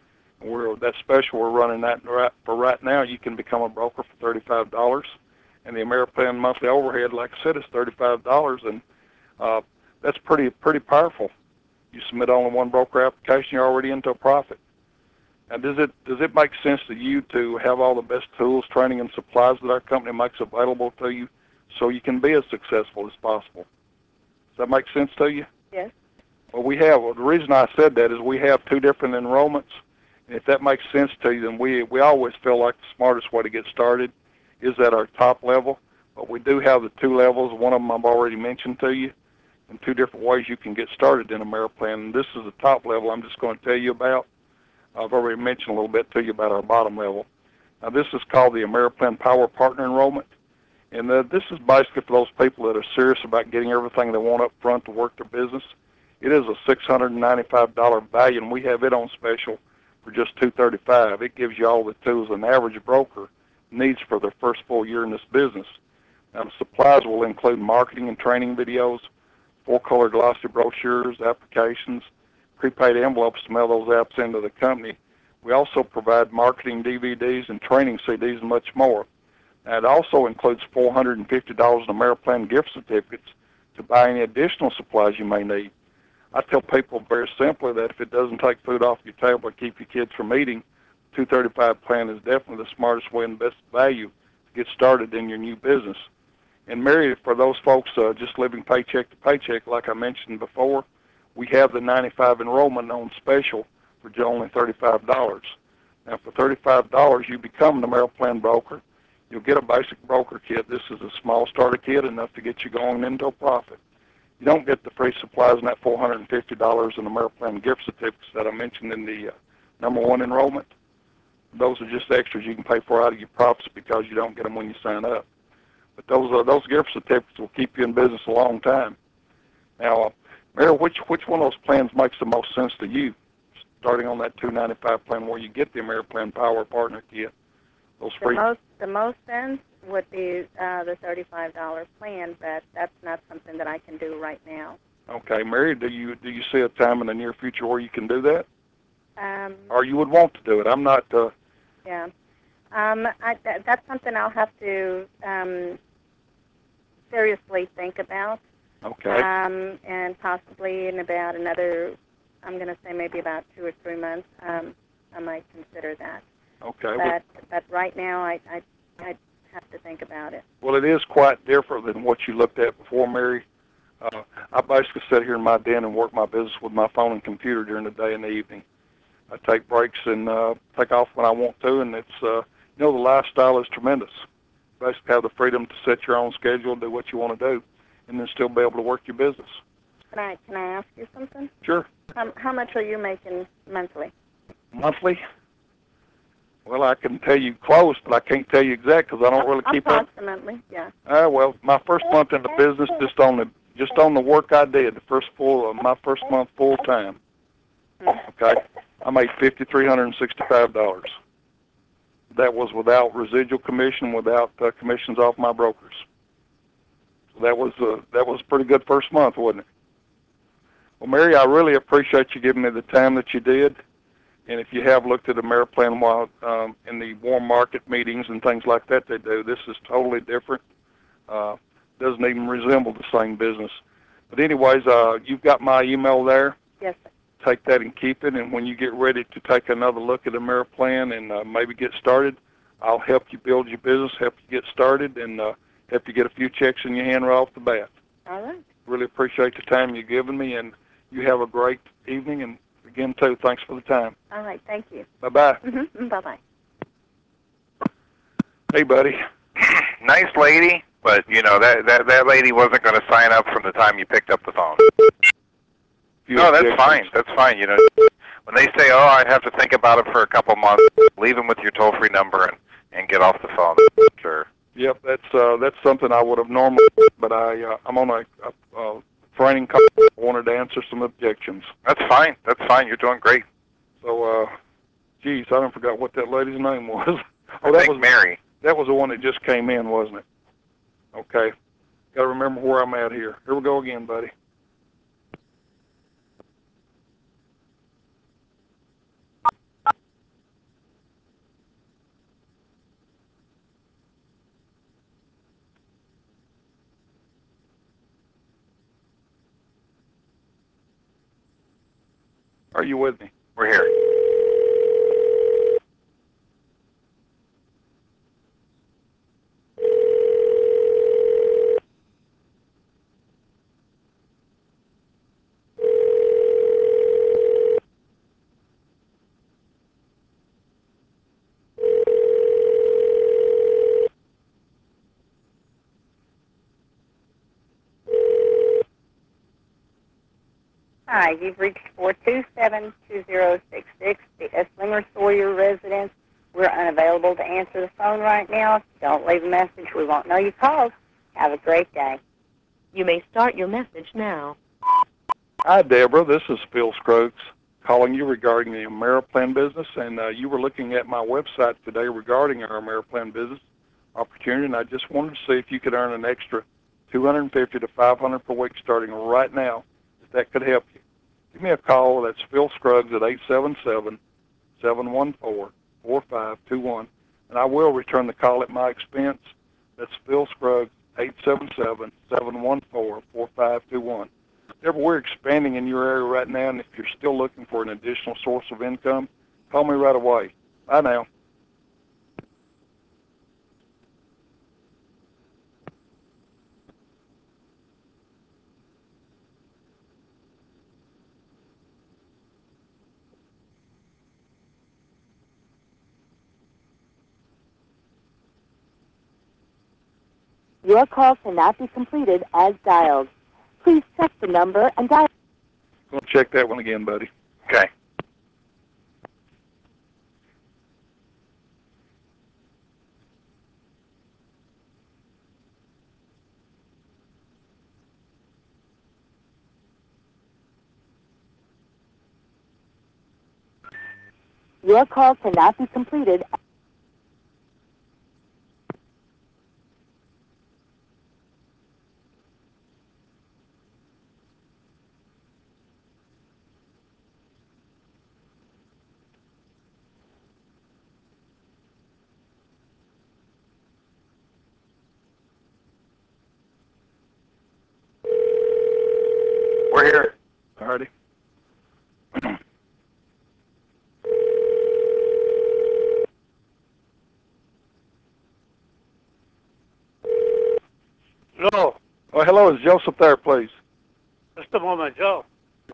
That special we're running that for right now. You can become a broker for $35, and the Ameriplan monthly overhead, like I said, is $35, and that's pretty powerful. You submit only one broker application, you're already into a profit. Now, does it make sense to you to have all the best tools, training, and supplies that our company makes available to you, so you can be as successful as possible? Does that make sense to you? Yes. Well, the reason I said that is we have 2 different enrollments. And if that makes sense to you, then we always feel like the smartest way to get started is at our top level. But we do have the 2 levels. One of them I've already mentioned to you, and 2 different ways you can get started in Ameriplan. And this is the top level I'm just going to tell you about. I've already mentioned a little bit to you about our bottom level. Now, this is called the Ameriplan Power Partner Enrollment. And this is basically for those people that are serious about getting everything they want up front to work their business. It is a $695 value, and we have it on special for just $235. It gives you all the tools an average broker needs for their first full year in this business. Now, the supplies will include marketing and training videos, 4-color glossy brochures, applications, prepaid envelopes to mail those apps into the company. We also provide marketing DVDs and training CDs and much more. Now, it also includes $450 in Ameriplan gift certificates to buy any additional supplies you may need. I tell people very simply that if it doesn't take food off your table or keep your kids from eating, the $235 plan is definitely the smartest way and best value to get started in your new business. And Mary, for those folks just living paycheck to paycheck, like I mentioned before, we have the 95 enrollment on special for only $35. Now, for $35, you become an Ameriplan broker. You'll get a basic broker kit. This is a small starter kit, enough to get you going into a profit. You don't get the free supplies and that $450 in Ameriplan gift certificates that I mentioned in the number 1 enrollment. Those are just extras you can pay for out of your profits because you don't get them when you sign up. But those gift certificates will keep you in business a long time. Now, Mary, which one of those plans makes the most sense to you? Starting on that $295 plan where you get the Ameriplan Power Partner Kit. Those free. The most sense would be the $35 plan, but that's not something that I can do right now. Okay, Mary, do you see a time in the near future where you can do that? Or you would want to do it? I'm not. Yeah. That's something I'll have to seriously think about. Okay. And possibly in about another, I'm going to say maybe about 2 or 3 months, I might consider that. Okay. But right now, I have to think about it. Well, it is quite different than what you looked at before, Mary. I basically sit here in my den and work my business with my phone and computer during the day and the evening. I take breaks and take off when I want to, and it's the lifestyle is tremendous. Basically, have the freedom to set your own schedule, do what you want to do, and then still be able to work your business. Can I ask you something? Sure. How much are you making monthly? Monthly? Well, I can tell you close, but I can't tell you exact because I don't really keep up. Approximately, yeah. Well, my first month in the business, just on the work I did, my first month full time. Okay, I made $5,365. That was without residual commission, without commissions off my brokers. So that was a pretty good first month, wasn't it? Well, Mary, I really appreciate you giving me the time that you did. And if you have looked at Ameriplan while in the warm market meetings and things like that they do, this is totally different. Doesn't even resemble the same business. But anyways, you've got my email there. Yes, sir. Take that and keep it. And when you get ready to take another look at Ameriplan and maybe get started, I'll help you build your business, help you get started, and help you get a few checks in your hand right off the bat. All right. Really appreciate the time you've given me, and you have a great evening. And again, too, thanks for the time. All right, thank you. Bye-bye. Mm-hmm. Bye-bye. Hey, buddy. Nice lady, but, that lady wasn't going to sign up from the time you picked up the phone. No, that's fine. That's fine. When they say, I'd have to think about it for a couple months, leave them with your toll-free number and get off the phone. Sure. Yep, that's something I would have normally, but I'm on a training call. I wanted to answer some objections. That's fine. That's fine. You're doing great. So, geez, I don't forgot what that lady's name was. Oh, that was Mary. That was the one that just came in, wasn't it? Okay. Got to remember where I'm at here. Here we go again, buddy. Are you with me? We're here. Hi, you've reached 427-2066, the Esslinger Sawyer residence. We're unavailable to answer the phone right now. Don't leave a message. We won't know you called. Have a great day. You may start your message now. Hi, Deborah. This is Phil Scruggs calling you regarding the Ameriplan business, and you were looking at my website today regarding our Ameriplan business opportunity, and I just wanted to see if you could earn an extra $250 to $500 per week starting right now, if that could help you. Give me a call. That's Phil Scruggs at 877-714-4521, and I will return the call at my expense. That's Phil Scruggs, 877-714-4521. Deborah, we're expanding in your area right now, and if you're still looking for an additional source of income, call me right away. Bye now. Your call cannot be completed as dialed. Please check the number and dial. I'm going to check that one again, buddy. Okay. Your call cannot be completed. We're here. Alrighty. Hello. Oh, hello. Is Joseph there, please? Just a moment, Joe.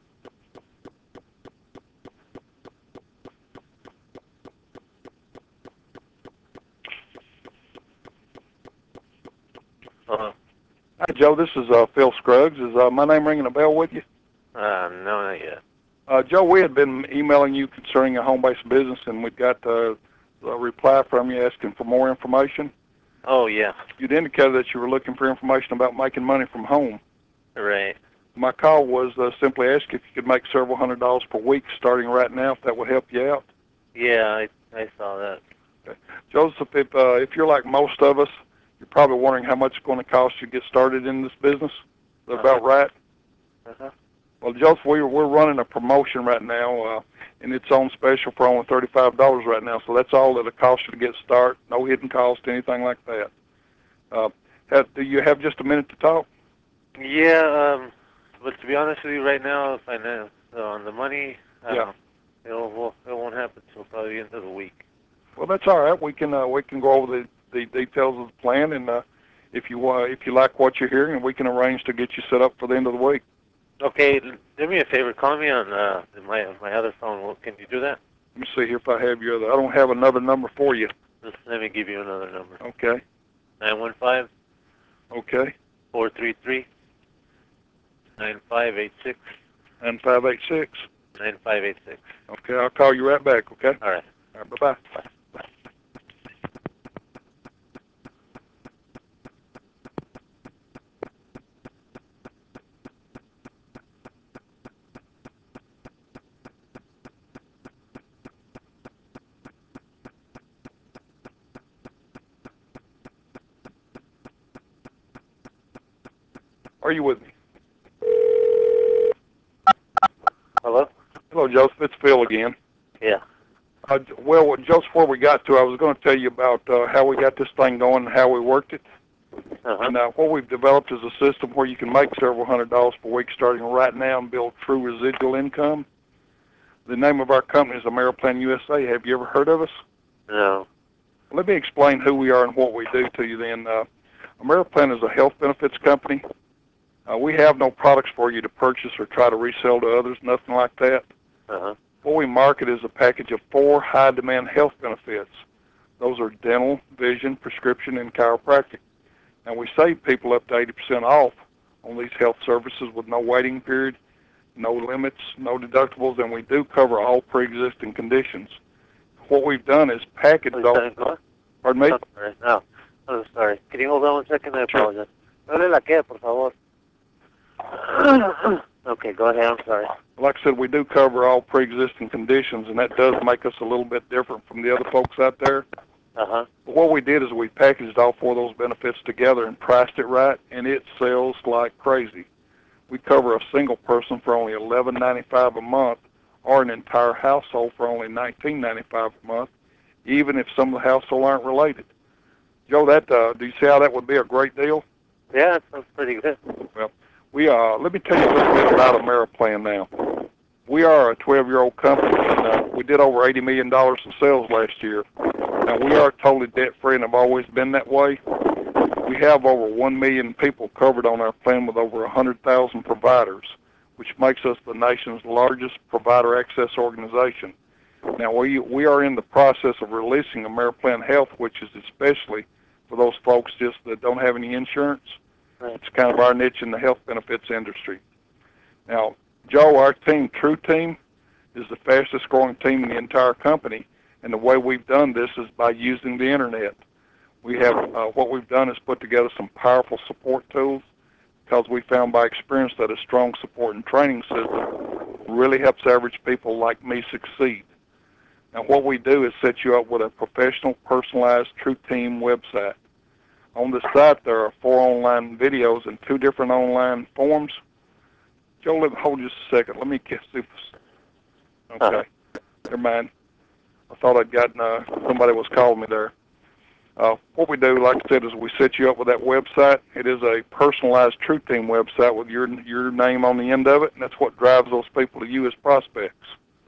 Uh-huh. Hi, Joe. This is Phil Scruggs. Is my name ringing a bell with you? No, not yet. Joe, we had been emailing you concerning a home-based business, and we got a reply from you asking for more information. Oh, yeah. You'd indicated that you were looking for information about making money from home. Right. My call was simply ask if you could make several $100s per week starting right now, if that would help you out. Yeah, I saw that. Okay. Joseph, if you're like most of us, you're probably wondering how much it's going to cost you to get started in this business. Is that about right? Uh-huh. Well, Joseph, we're running a promotion right now, and it's on special for only $35 right now. So that's all that'll cost you to get started. No hidden cost, anything like that. Do you have just a minute to talk? Yeah, but to be honest with you, right now, on the money, Yeah. it won't happen till probably the end of the week. Well, that's all right. We can go over the details of the plan, and if you like what you're hearing, we can arrange to get you set up for the end of the week. Okay, do me a favor. Call me on my other phone. Well, can you do that? Let me see here if I have your other. I don't have another number for you. Just let me give you another number. Okay. 915. Okay. 433. 9586. 9586. 9586. Okay, I'll call you right back. Okay. All right. All right. Bye-bye. Bye. Are you with me? Hello? Hello, Joseph. It's Phil again. Yeah. Well, just before we got to, I was going to tell you about how we got this thing going and how we worked it. And what we've developed is a system where you can make several $100s per week starting right now and build true residual income. The name of our company is Ameriplan USA. Have you ever heard of us? No. Let me explain who we are and what we do to you then. Ameriplan is a health benefits company. We have no products for you to purchase or try to resell to others, nothing like that. What we market is a package of 4 high-demand health benefits. Those are dental, vision, prescription, and chiropractic. And we save people up to 80% off on these health services with no waiting period, no limits, no deductibles, and we do cover all pre-existing conditions. What we've done is package all... Pardon me? No. I'm sorry. Can you hold on 1 second? I apologize. Dale la que, por favor. Okay, go ahead. I'm sorry. Like I said, we do cover all pre-existing conditions, and that does make us a little bit different from the other folks out there. But what we did is we packaged all 4 of those benefits together and priced it right, and it sells like crazy. We cover a single person for only $11.95 a month, or an entire household for only $19.95 a month, even if some of the household aren't related. Joe, that do you see how that would be a great deal? Yeah, that sounds pretty good. Well, let me tell you a little bit about Ameriplan now. We are a 12-year-old company, and we did over $80 million in sales last year. Now, we are totally debt-free and have always been that way. We have over 1 million people covered on our plan with over 100,000 providers, which makes us the nation's largest provider access organization. Now, we are in the process of releasing Ameriplan Health, which is especially for those folks just that don't have any insurance. It's kind of our niche in the health benefits industry. Now, Joe, our team, True Team, is the fastest growing team in the entire company, and the way we've done this is by using the internet. We have, what we've done is put together some powerful support tools, because we found by experience that a strong support and training system really helps average people like me succeed. Now, what we do is set you up with a professional, personalized True Team website. On the site, there are 4 online videos and 2 different online forms. Joe, let me hold just a second. Let me see if this... Okay. Never mind. I thought I'd gotten... somebody was calling me there. What we do, like I said, is we set you up with that website. It is a personalized True Team website with your name on the end of it, and that's what drives those people to you as prospects.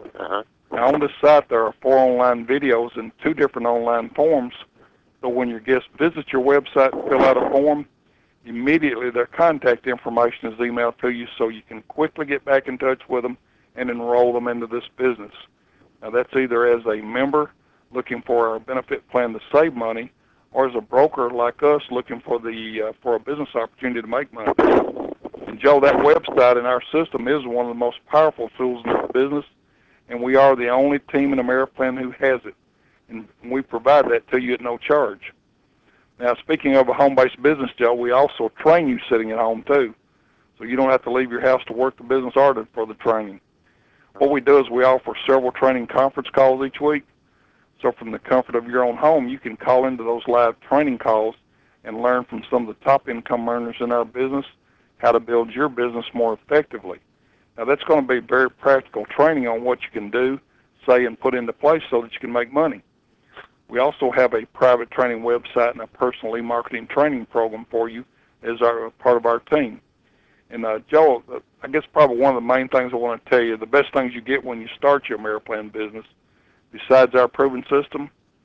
Now, on this site, there are 4 online videos and 2 different online forms. So when your guests visit your website and fill out a form, immediately their contact information is emailed to you so you can quickly get back in touch with them and enroll them into this business. Now, that's either as a member looking for a benefit plan to save money, or as a broker like us looking for a business opportunity to make money. And Joe, that website in our system is one of the most powerful tools in this business, and we are the only team in Ameriplan who has it. And we provide that to you at no charge. Now, speaking of a home-based business, Joe, we also train you sitting at home, too. So you don't have to leave your house to work the business or for the training. What we do is we offer several training conference calls each week. So from the comfort of your own home, you can call into those live training calls and learn from some of the top income earners in our business how to build your business more effectively. Now, that's going to be very practical training on what you can do, say, and put into place so that you can make money. We also have a private training website and a personal e-marketing training program for you as part of our team. And Joe, I guess probably one of the main things I want to tell you, the best things you get when you start your Ameriplan business, besides our proven system,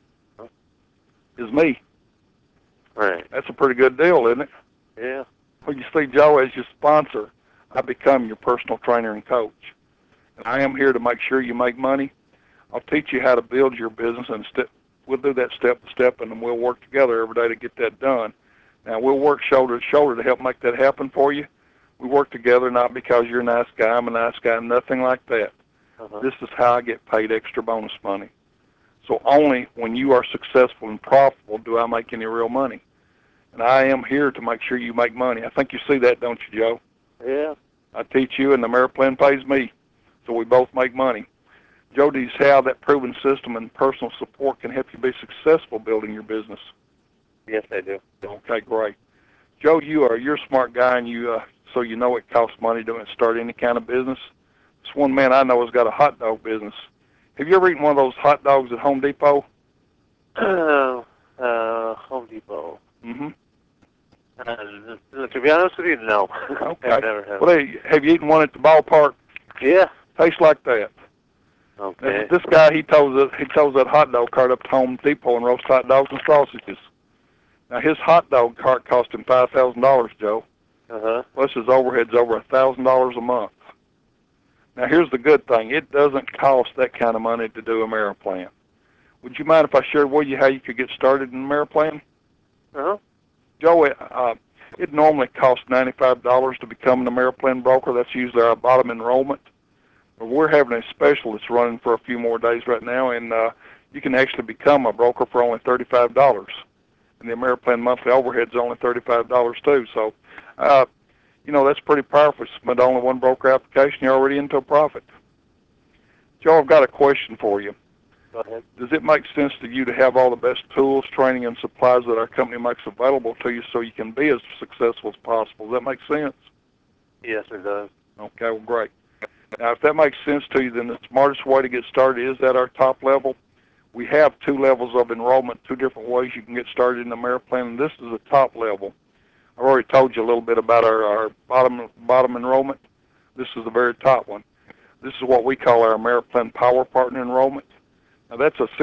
is me. Right. That's a pretty good deal, isn't it? Yeah. Well, you see, Joe, as your sponsor, I become your personal trainer and coach. And I am here to make sure you make money. I'll teach you how to build your business, and we'll do that step by step, and then we'll work together every day to get that done. Now, we'll work shoulder to shoulder to help make that happen for you. We work together not because you're a nice guy, I'm a nice guy, nothing like that. This is how I get paid extra bonus money. So only when you are successful and profitable do I make any real money. And I am here to make sure you make money. I think you see that, don't you, Joe? Yeah. I teach you, and the Ameriplan pays me, so we both make money. Joe, do you see how that proven system and personal support can help you be successful building your business? Yes, I do. Okay, great. Joe, you're a smart guy, and you so you know it costs money to start any kind of business. This one man I know has got a hot dog business. Have you ever eaten one of those hot dogs at Home Depot? Home Depot. Mm-hmm. To be honest with you, no. Okay. I've never had. Well, have you eaten one at the ballpark? Yeah. Tastes like that. Okay. This guy, he tows that hot dog cart up to Home Depot and roasts hot dogs and sausages. Now his hot dog cart cost him $5,000, Joe. Plus his overhead's over $1,000 a month. Now here's the good thing: it doesn't cost that kind of money to do a Ameriplan. Would you mind if I shared with you how you could get started in Ameriplan? Joe, it normally costs $95 to become an Ameriplan broker. That's usually our bottom enrollment. But we're having a special that's running for a few more days right now, and you can actually become a broker for only $35. And the Ameriplan monthly overhead's only $35 too. So, you know, that's pretty powerful. Submit only one broker application, you're already into a profit. Joe, I've got a question for you. Go ahead. Does it make sense to you to have all the best tools, training, and supplies that our company makes available to you so you can be as successful as possible? Does that make sense? Yes, it does. Okay, well, great. Now, if that makes sense to you, then the smartest way to get started is at our top level. We have 2 levels of enrollment, 2 different ways you can get started in the Ameriplan, and this is the top level. I've already told you a little bit about our bottom enrollment. This is the very top one. This is what we call our Ameriplan Power Partner enrollment. Now that's a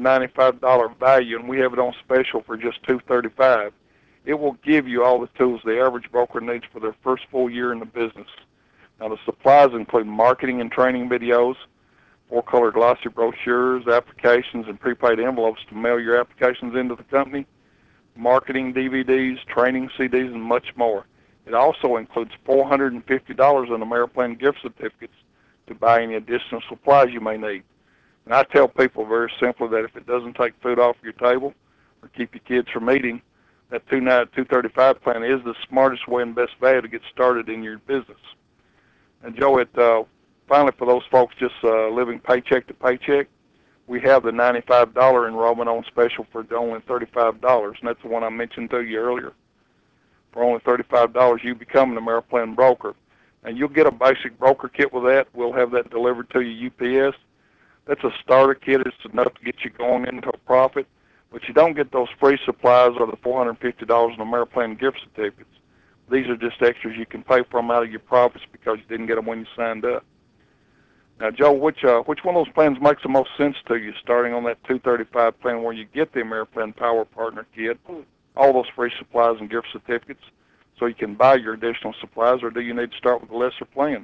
$695 value, and we have it on special for just $235. It will give you all the tools the average broker needs for their first full year in the business. Now the supplies include marketing and training videos, 4-color glossy brochures, applications, and prepaid envelopes to mail your applications into the company, marketing DVDs, training CDs, and much more. It also includes $450 in Ameriplan gift certificates to buy any additional supplies you may need. And I tell people very simply that if it doesn't take food off your table or keep your kids from eating, that $235 plan is the smartest way and best value to get started in your business. And Joe, finally, for those folks just living paycheck to paycheck, we have the $95 enrollment on special for only $35, and that's the one I mentioned to you earlier. For only $35, you become an Ameriplan broker. And you'll get a basic broker kit with that. We'll have that delivered to you UPS. That's a starter kit. It's enough to get you going into a profit. But you don't get those free supplies or the $450 in Ameriplan gift certificates. These are just extras you can pay for them out of your profits because you didn't get them when you signed up. Now, Joe, which one of those plans makes the most sense to you, starting on that $235 plan where you get the Ameriplan Power Partner Kit, all those free supplies and gift certificates, so you can buy your additional supplies, or do you need to start with a lesser plan?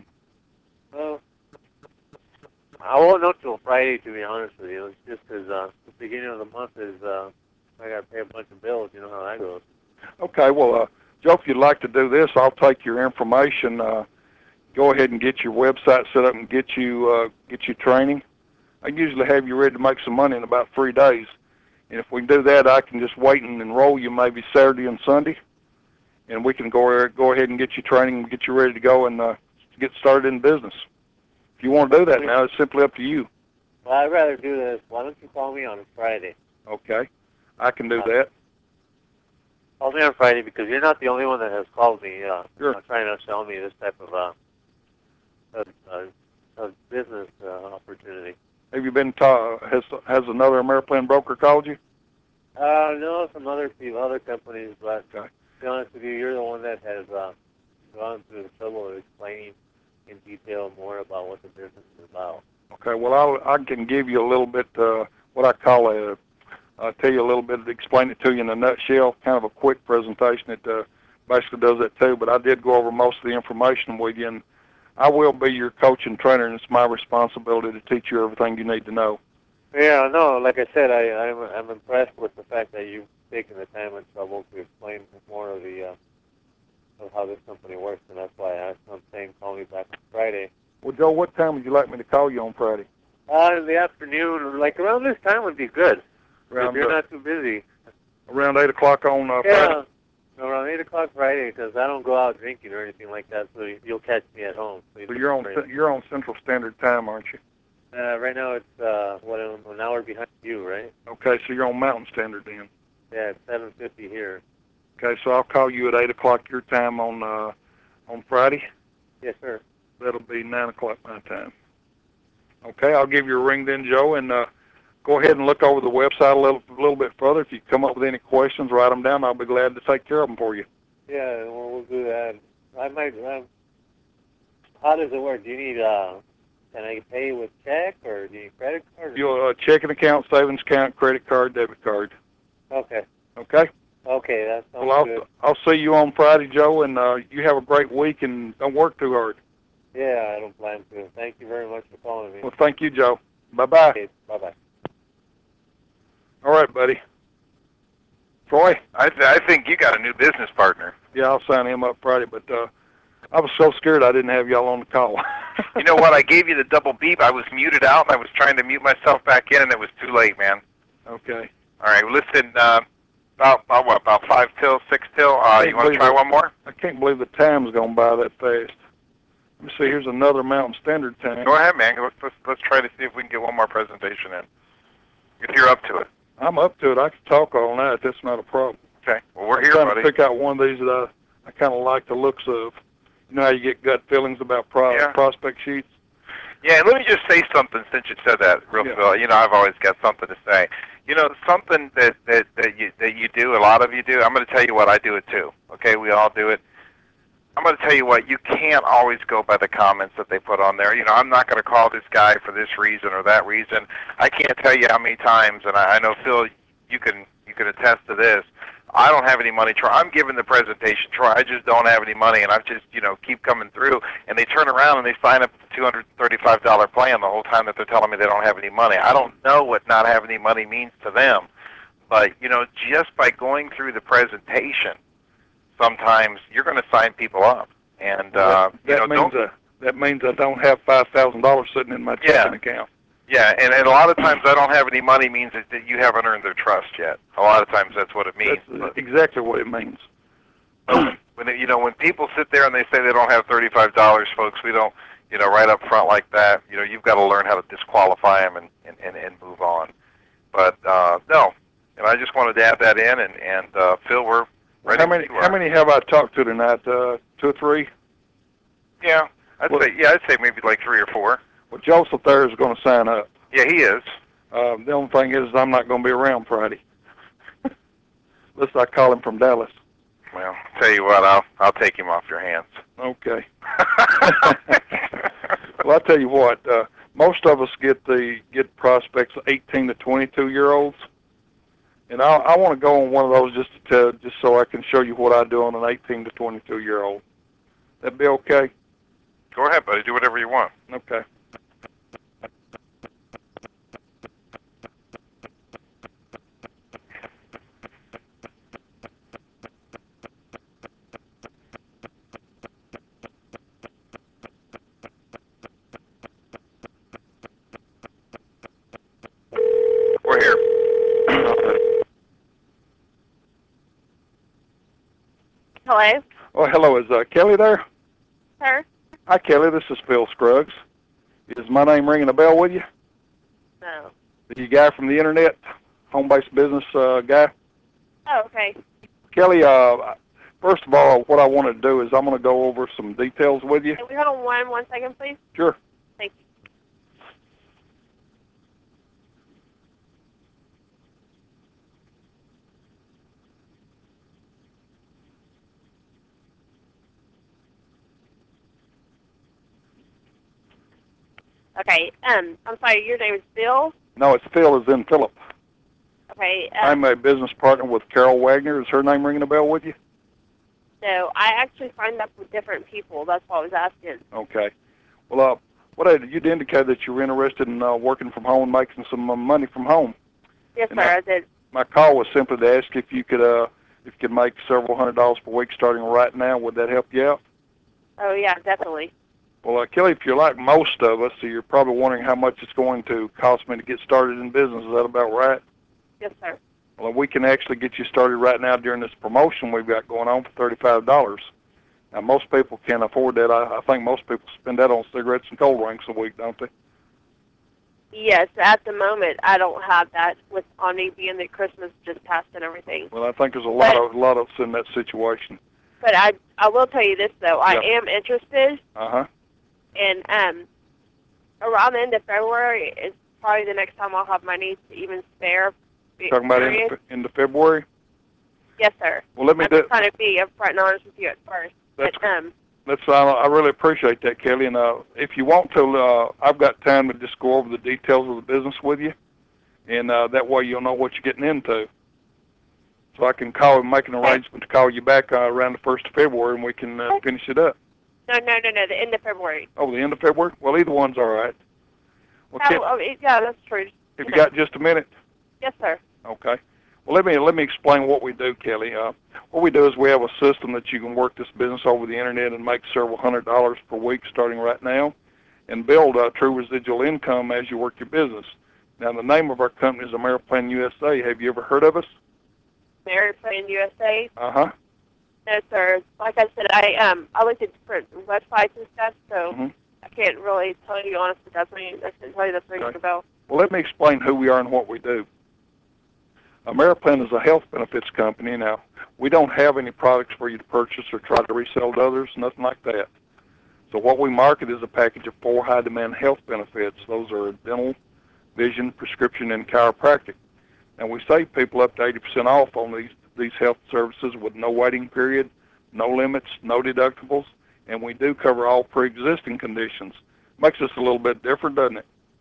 I won't know till Friday, to be honest with you. It's just because the beginning of the month is I got to pay a bunch of bills. You know how that goes. Okay, well, Joe, if you'd like to do this, I'll take your information. Go ahead and get your website set up and get you training. I usually have you ready to make some money in about 3 days. And if we can do that, I can just wait and enroll you maybe Saturday and Sunday, and we can go ahead and get you training and get you ready to go and get started in business. If you want to do that now, it's simply up to you. Well, I'd rather do this. Why don't you call me on Friday? Okay, I can do that. Call me on Friday because you're not the only one that has called me Sure. trying to sell me this type of business opportunity. Have you been has another Ameriplan broker called you? No, some other people, other companies, but okay. To be honest with you, you're the one that has gone through the trouble of explaining in detail more about what the business is about. Okay, well, I can give you a little bit what I call I'll tell you a little bit, explain it to you in a nutshell, kind of a quick presentation that basically does that too, but I did go over most of the information with you, and I will be your coach and trainer, and it's my responsibility to teach you everything you need to know. Yeah, no, like I said, I'm impressed with the fact that you've taken the time and trouble to explain more of the of how this company works, and that's why I'm saying call me back on Friday. Well, Joe, what time would you like me to call you on Friday? In the afternoon, like around this time would be good. If you're not too busy. Around 8 o'clock on Friday? Yeah, around 8 o'clock Friday, because I don't go out drinking or anything like that, so you'll catch me at home. So you're on Central Standard Time, aren't you? Right now it's an hour behind you, right? Okay, so you're on Mountain Standard then. Yeah, it's 7:50 here. Okay, so I'll call you at 8 o'clock your time on On Friday? Yes, sir. That'll be 9 o'clock my time. Okay, I'll give you a ring then, Joe, and go ahead and look over the website a little bit further. If you come up with any questions, write them down. I'll be glad to take care of them for you. Yeah, well, we'll do that. I might. How does it work? Do you need can I pay with check or do you need credit card? Your checking account, savings account, credit card, debit card. Okay. Okay. Okay, that sounds good. I'll see you on Friday, Joe, and you have a great week and don't work too hard. Yeah, I don't plan to. Thank you very much for calling me. Well, thank you, Joe. Bye-bye. Okay, bye-bye. All right, buddy. Troy? I think you got a new business partner. Yeah, I'll sign him up Friday, but I was so scared I didn't have y'all on the call. You know what? I gave you the double beep. I was muted out, and I was trying to mute myself back in, and it was too late, man. Okay. All right, listen, about 5 till, 6 till? You want to try one more? I can't believe the time's gone by that fast. Let me see, here's another Mountain Standard Time. Go ahead, man. Let's try to see if we can get one more presentation in. If you're up to it. I'm up to it. I can talk all night. That's not a problem. Okay. Well, we're here, I'm trying buddy. to pick out one of these that I kind of like the looks of. You know how you get gut feelings about prospect sheets? Yeah, and let me just say something since you said that, Phil. You know, I've always got something to say. You know, something that you do, a lot of you do, I'm going to tell you what, I do it too. Okay, we all do it. I'm going to tell you what, you can't always go by the comments that they put on there. You know, I'm not going to call this guy for this reason or that reason. I can't tell you how many times, and I know, Phil, you can attest to this. I don't have any money, Troy. I'm giving the presentation, Troy. I just don't have any money, and I just, keep coming through. And they turn around and they sign up for the $235 plan the whole time that they're telling me they don't have any money. I don't know what not having any money means to them. But, just by going through the presentation, sometimes you're going to sign people up. And, that means I don't have $5,000 sitting in my checking account. Yeah, and a lot of times I don't have any money means that you haven't earned their trust yet. A lot of times that's what it means. That's exactly what it means. When people sit there and they say they don't have $35, folks, we don't, right up front like that. You've got to learn how to disqualify them and move on. But no, and I just wanted to add that in. And Phil, we're ready. How many have I talked to tonight? 2 or 3? Yeah, I'd say maybe like 3 or 4. Well, Joseph there is going to sign up. Yeah, he is. The only thing is I'm not going to be around Friday. Unless I call him from Dallas. Well, tell you what, I'll take him off your hands. Okay. Well, I'll tell you what, most of us get prospects 18 to 22-year-olds. And I want to go on one of those just so I can show you what I do on an 18 to 22-year-old. That'd be okay? Go ahead, buddy. Do whatever you want. Okay. We're here. Hello? Oh, hello. Is Kelly there? Sir? Hi, Kelly. This is Phil Scruggs. Is my name ringing a bell with you? No. Are you guy from the internet, home-based business guy? Oh, okay. Kelly, first of all, what I want to do is I'm going to go over some details with you. Can we hold on one second, please? Sure. Thank you. Okay, I'm sorry, your name is Bill? No, it's Phil as in Philip. Okay. I'm a business partner with Carol Wagner. Is her name ringing a bell with you? No, I actually signed up with different people. That's why I was asking. Okay. Well, you'd indicated that you were interested in working from home and making some money from home. Yes, sir, I did. My call was simply to ask if you could make several $100s per week starting right now. Would that help you out? Oh, yeah, definitely. Well, Kelly, if you're like most of us, so you're probably wondering how much it's going to cost me to get started in business. Is that about right? Yes, sir. Well, we can actually get you started right now during this promotion we've got going on for $35. Now, most people can't afford that. I think most people spend that on cigarettes and cold drinks a week, don't they? Yes, at the moment, I don't have that on me being that Christmas just passed and everything. Well, I think there's a lot of us in that situation. But I will tell you this though, I am interested. And around the end of February is probably the next time I'll have money to even spare. Talking about end of February? Yes, sir. Well, let me I'm trying to be upfront and honest with you at first. I really appreciate that, Kelly. And if you want to, I've got time to just go over the details of the business with you, and that way you'll know what you're getting into. So I can make an arrangement to call you back around the 1st of February, and we can finish it up. No, the end of February. Oh, the end of February? Well, either one's all right. Well, yeah, that's true. Have you got just a minute? Yes, sir. Okay. Well, let me explain what we do, Kelly. What we do is we have a system that you can work this business over the internet and make several $100s per week starting right now, and build true residual income as you work your business. Now, the name of our company is Ameriplan USA. Have you ever heard of us? Ameriplan USA? Uh-huh. No, sir. Like I said, I looked at different websites and stuff, so I can't really tell you honestly. I can tell you that's ringing the bell. Well, let me explain who we are and what we do. Ameriplan is a health benefits company. Now, we don't have any products for you to purchase or try to resell to others, nothing like that. So what we market is a package of 4 high-demand health benefits. Those are dental, vision, prescription, and chiropractic. And we save people up to 80% off on these health services with no waiting period, no limits, no deductibles, and we do cover all pre-existing conditions. Makes us a little bit different, doesn't it?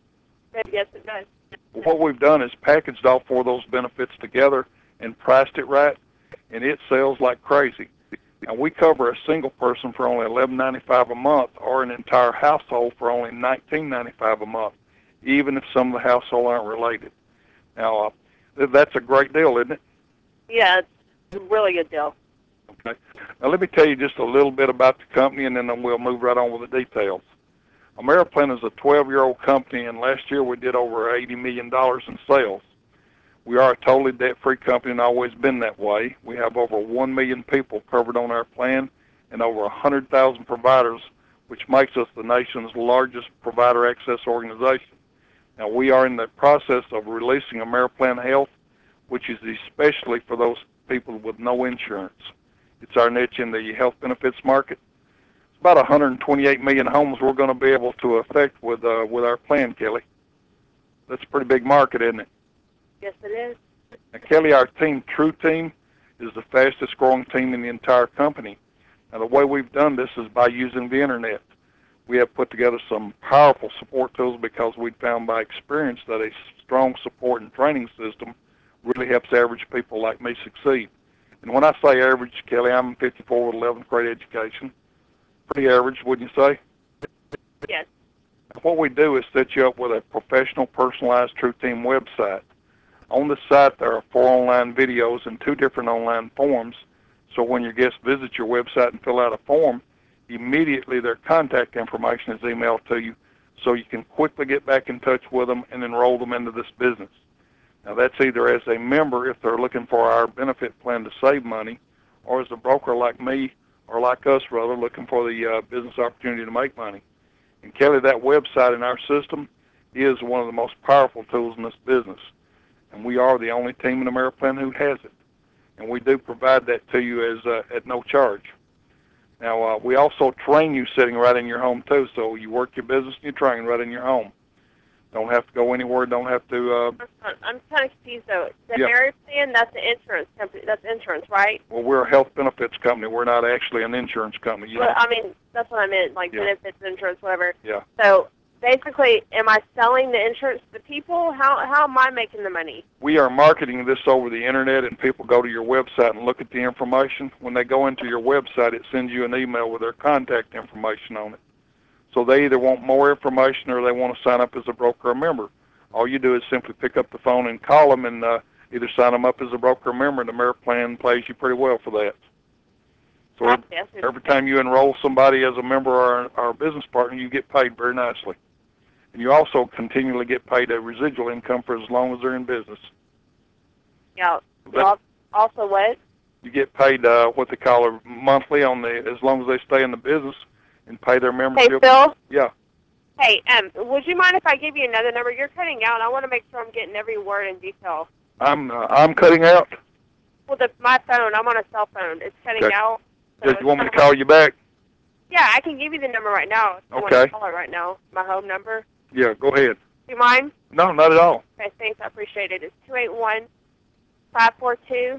Yes, it does. What we've done is packaged all 4 of those benefits together and priced it right, and it sells like crazy. And we cover a single person for only $11.95 a month, or an entire household for only $19.95 a month, even if some of the household aren't related. Now, that's a great deal, isn't it? Yeah, it's a really good deal. Okay. Now, let me tell you just a little bit about the company, and then we'll move right on with the details. Ameriplan is a 12-year-old company, and last year we did over $80 million in sales. We are a totally debt-free company and always been that way. We have over 1 million people covered on our plan and over 100,000 providers, which makes us the nation's largest provider access organization. Now, we are in the process of releasing Ameriplan Health, which is especially for those people with no insurance. It's our niche in the health benefits market. It's about 128 million homes we're going to be able to affect with our plan, Kelly. That's a pretty big market, isn't it? Yes, it is. Now, Kelly, our team, True Team, is the fastest growing team in the entire company. Now, the way we've done this is by using the internet. We have put together some powerful support tools because we found by experience that a strong support and training system really helps average people like me succeed. And when I say average, Kelly, I'm 54 with 11th grade education. Pretty average, wouldn't you say? Yes. What we do is set you up with a professional, personalized True Team website. On the site, there are 4 online videos and 2 different online forms. So when your guests visit your website and fill out a form, immediately their contact information is emailed to you so you can quickly get back in touch with them and enroll them into this business. Now, that's either as a member if they're looking for our benefit plan to save money, or as a broker like me, or like us, rather, looking for the business opportunity to make money. And, Kelly, that website in our system is one of the most powerful tools in this business. And we are the only team in Ameriplan who has it. And we do provide that to you as at no charge. Now, we also train you sitting right in your home, too. So you work your business and you train right in your home. Don't have to go anywhere. Don't have to... I'm kind of confused, though. The Ameriplan, that's an insurance company. That's insurance, right? Well, we're a health benefits company. We're not actually an insurance company. Well, I mean, that's what I meant, like benefits, insurance, whatever. Yeah. So, basically, am I selling the insurance to people? How am I making the money? We are marketing this over the internet, and people go to your website and look at the information. When they go into your website, it sends you an email with their contact information on it. So they either want more information or they want to sign up as a broker or member. All you do is simply pick up the phone and call them and either sign them up as a broker or member, and the Ameriplan pays you pretty well for that. So every time you enroll somebody as a member or our business partner, you get paid very nicely. And you also continually get paid a residual income for as long as they're in business. Yeah. Also what? You get paid what they call a monthly as long as they stay in the business and pay their membership. Hey, Phil? Yeah. Hey, would you mind if I give you another number? You're cutting out. I want to make sure I'm getting every word in detail. I'm cutting out? Well, my phone. I'm on a cell phone. It's cutting out. So Did you want me to call you back? Yeah, I can give you the number right now. If you want to call it right now. My home number. Yeah, go ahead. Do you mind? No, not at all. Okay, thanks. I appreciate it. It's 281-542-6576.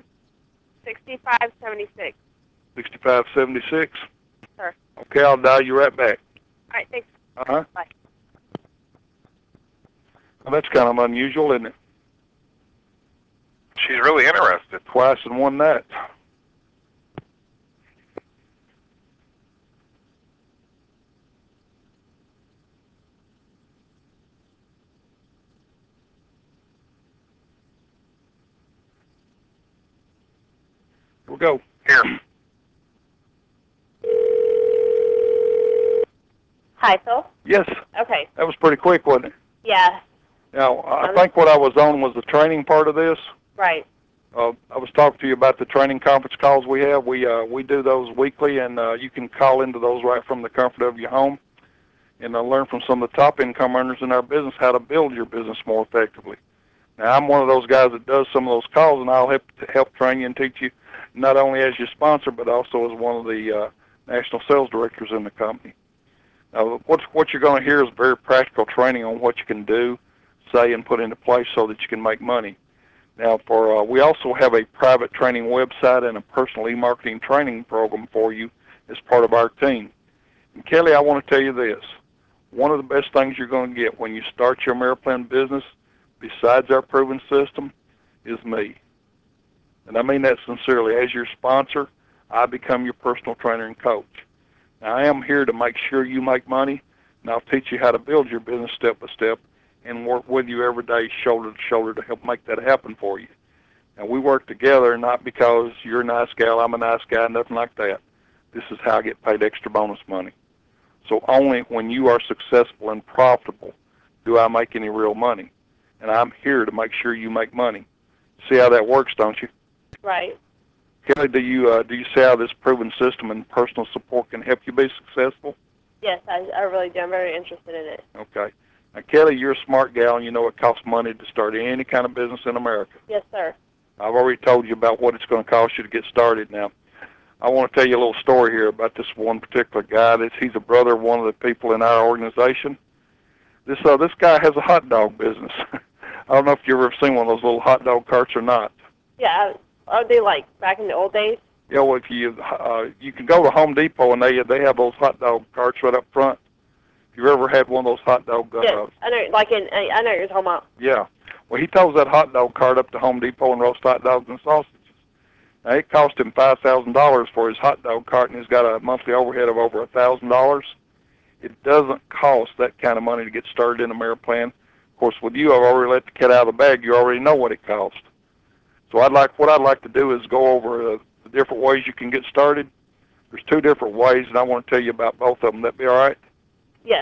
6576. Sir. Okay, I'll dial you right back. All right, thanks. Uh-huh. Bye. Well, that's kind of unusual, isn't it? She's really interested. Twice in one night. We'll go. Here. Hi, Phil? Yes. Okay. That was pretty quick, wasn't it? Yeah. Now, I think what I was on was the training part of this. Right. I was talking to you about the training conference calls we have. We do those weekly, and you can call into those right from the comfort of your home and learn from some of the top income earners in our business how to build your business more effectively. Now, I'm one of those guys that does some of those calls, and I'll help train you and teach you not only as your sponsor, but also as one of the national sales directors in the company. Now, what you're going to hear is very practical training on what you can do, say, and put into place so that you can make money. Now, we also have a private training website and a personal e-marketing training program for you as part of our team. And Kelly, I want to tell you this. One of the best things you're going to get when you start your Ameriplan business, besides our proven system, is me. And I mean that sincerely. As your sponsor, I become your personal trainer and coach. Now, I am here to make sure you make money, and I'll teach you how to build your business step by step and work with you every day, shoulder to shoulder, to help make that happen for you. And we work together not because you're a nice gal, I'm a nice guy, nothing like that. This is how I get paid extra bonus money. So only when you are successful and profitable do I make any real money. And I'm here to make sure you make money. See how that works, don't you? Right. Kelly, do you see how this proven system and personal support can help you be successful? Yes, I really do. I'm very interested in it. Okay. Now, Kelly, you're a smart gal, and you know it costs money to start any kind of business in America. Yes, sir. I've already told you about what it's going to cost you to get started. Now, I want to tell you a little story here about this one particular guy. He's a brother of one of the people in our organization. This guy has a hot dog business. I don't know if you've ever seen one of those little hot dog carts or not. Yeah. Are they like back in the old days? Yeah, well, if you can go to Home Depot and they have those hot dog carts right up front. If you've ever had one of those hot dog yes, I know. Like I know what you're talking about. Yeah. Well, he tows that hot dog cart up to Home Depot and roasts hot dogs and sausages. Now, it cost him $5,000 for his hot dog cart, and he's got a monthly overhead of over $1,000. It doesn't cost that kind of money to get started in Ameriplan. Of course, with you, I've already let the cat out of the bag. You already know what it costs. So what I'd like to do is go over the different ways you can get started. There's two different ways, and I want to tell you about both of them. That be all right? Yes.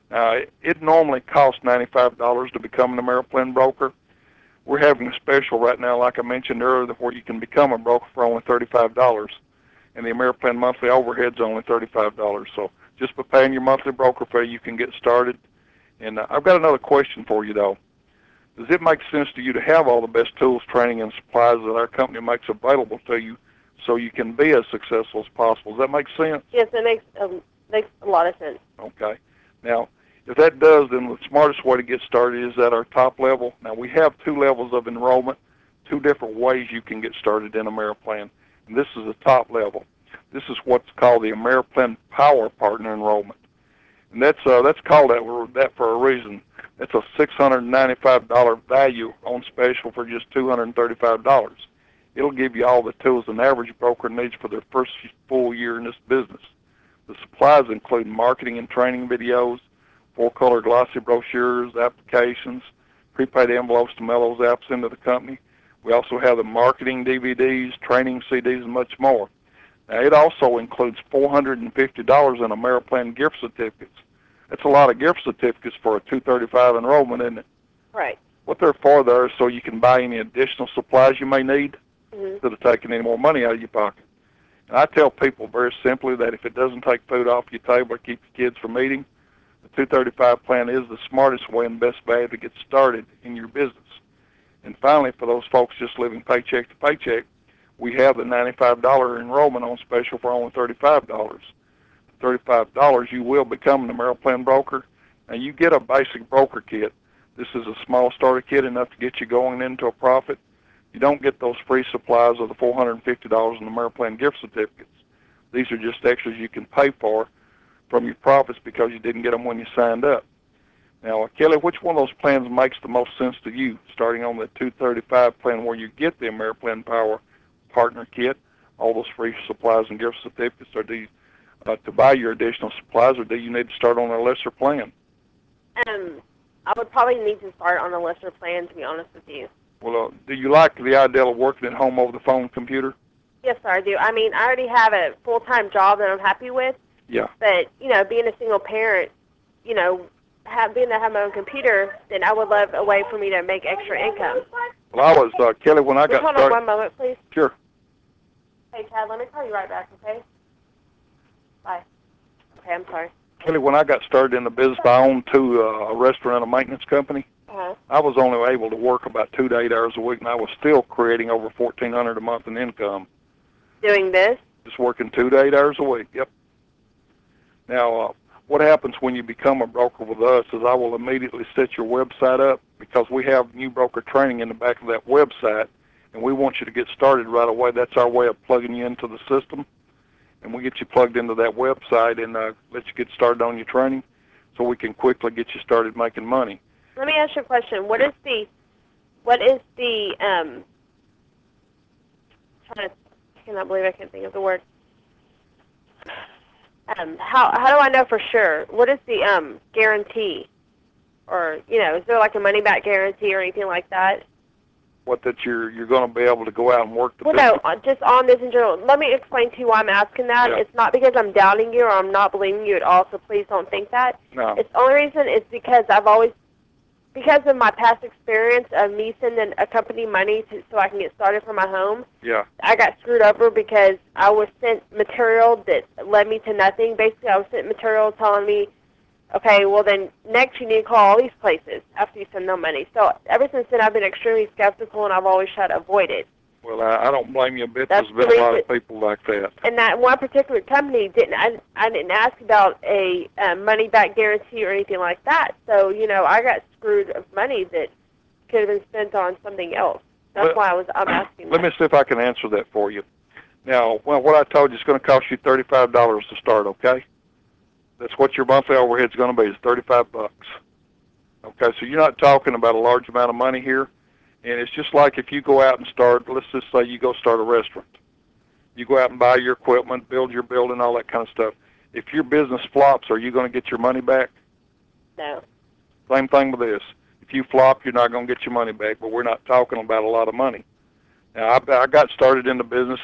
It normally costs $95 to become an Ameriplan broker. We're having a special right now, like I mentioned earlier, where you can become a broker for only $35, and the Ameriplan monthly overhead's only $35. So just by paying your monthly broker fee, you can get started. And I've got another question for you, though. Does it make sense to you to have all the best tools, training, and supplies that our company makes available to you so you can be as successful as possible? Does that make sense? Yes, it makes a lot of sense. Okay. Now, if that does, then the smartest way to get started is at our top level. Now, we have two levels of enrollment, two different ways you can get started in Ameriplan. And this is the top level. This is what's called the Ameriplan Power Partner Enrollment. And that's called that for a reason. It's a $695 value on special for just $235. It'll give you all the tools an average broker needs for their first full year in this business. The supplies include marketing and training videos, 4-color glossy brochures, applications, prepaid envelopes to mail those apps into the company. We also have the marketing DVDs, training CDs, and much more. Now, it also includes $450 in Ameriplan gift certificates. That's a lot of gift certificates for a $235 enrollment, isn't it? Right. What they're for there is so you can buy any additional supplies you may need instead of taking any more money out of your pocket. And I tell people very simply that if it doesn't take food off your table or keep your kids from eating, the 235 plan is the smartest way and best way to get started in your business. And finally, for those folks just living paycheck to paycheck, we have the $95 enrollment on special for only $35. $35, you will become an AmeriPlan broker, and you get a basic broker kit. This is a small starter kit, enough to get you going into a profit. You don't get those free supplies of the $450 in AmeriPlan gift certificates. These are just extras you can pay for from your profits because you didn't get them when you signed up. Now, Kelly, which one of those plans makes the most sense to you, starting on the 235 plan where you get the AmeriPlan Power Partner Kit, all those free supplies and gift certificates, or do you, to buy your additional supplies, or do you need to start on a lesser plan? I would probably need to start on a lesser plan, to be honest with you. Well, do you like the idea of working at home over the phone computer? Yes, sir, I do. I mean, I already have a full-time job that I'm happy with. Yeah. But, you know, being a single parent, you know, being to have my own computer, then I would love a way for me to make extra income. Well, I was, Kelly, when I got started... Hold on one moment, please. Sure. Hey, Chad, let me call you right back, okay? Bye. Okay, I'm sorry. Kelly, when I got started in the business, I owned a restaurant and maintenance company. I was only able to work about 2 to 8 hours a week, and I was still creating over $1,400 a month in income. Doing this? Just working 2 to 8 hours a week, yep. Now, what happens when you become a broker with us is I will immediately set your website up because we have new broker training in the back of that website, and we want you to get started right away. That's our way of plugging you into the system, and we get you plugged into that website and let you get started on your training so we can quickly get you started making money. Let me ask you a question. What is the I cannot believe I can't think of the word. How do I know for sure? What is the guarantee? Or, you know, is there like a money back guarantee or anything like that? What, that you're going to be able to go out and work the business? No, just on this in general. Let me explain to you why I'm asking that. Yeah. It's not because I'm doubting you or I'm not believing you at all, so please don't think that. No. It's the only reason is because because of my past experience of me sending a company money so I can get started for my home. Yeah. I got screwed over because I was sent material that led me to nothing. Basically, I was sent material telling me, okay, well then next you need to call all these places after you send them money. So ever since then, I've been extremely skeptical, and I've always tried to avoid it. Well, I don't blame you a bit. There's been a lot of people like that. And that one particular company I didn't ask about a money back guarantee or anything like that. So, you know, I got screwed of money that could have been spent on something else. That's why I'm asking. Let me see if I can answer that for you. Now, well, what I told you is going to cost you $35 to start, okay? That's what your monthly overhead is going to be, is $35. Okay, so you're not talking about a large amount of money here. And it's just like if you go out and start, let's just say you go start a restaurant. You go out and buy your equipment, build your building, all that kind of stuff. If your business flops, are you going to get your money back? No. Same thing with this. If you flop, you're not going to get your money back, but we're not talking about a lot of money. Now, I got started in the business.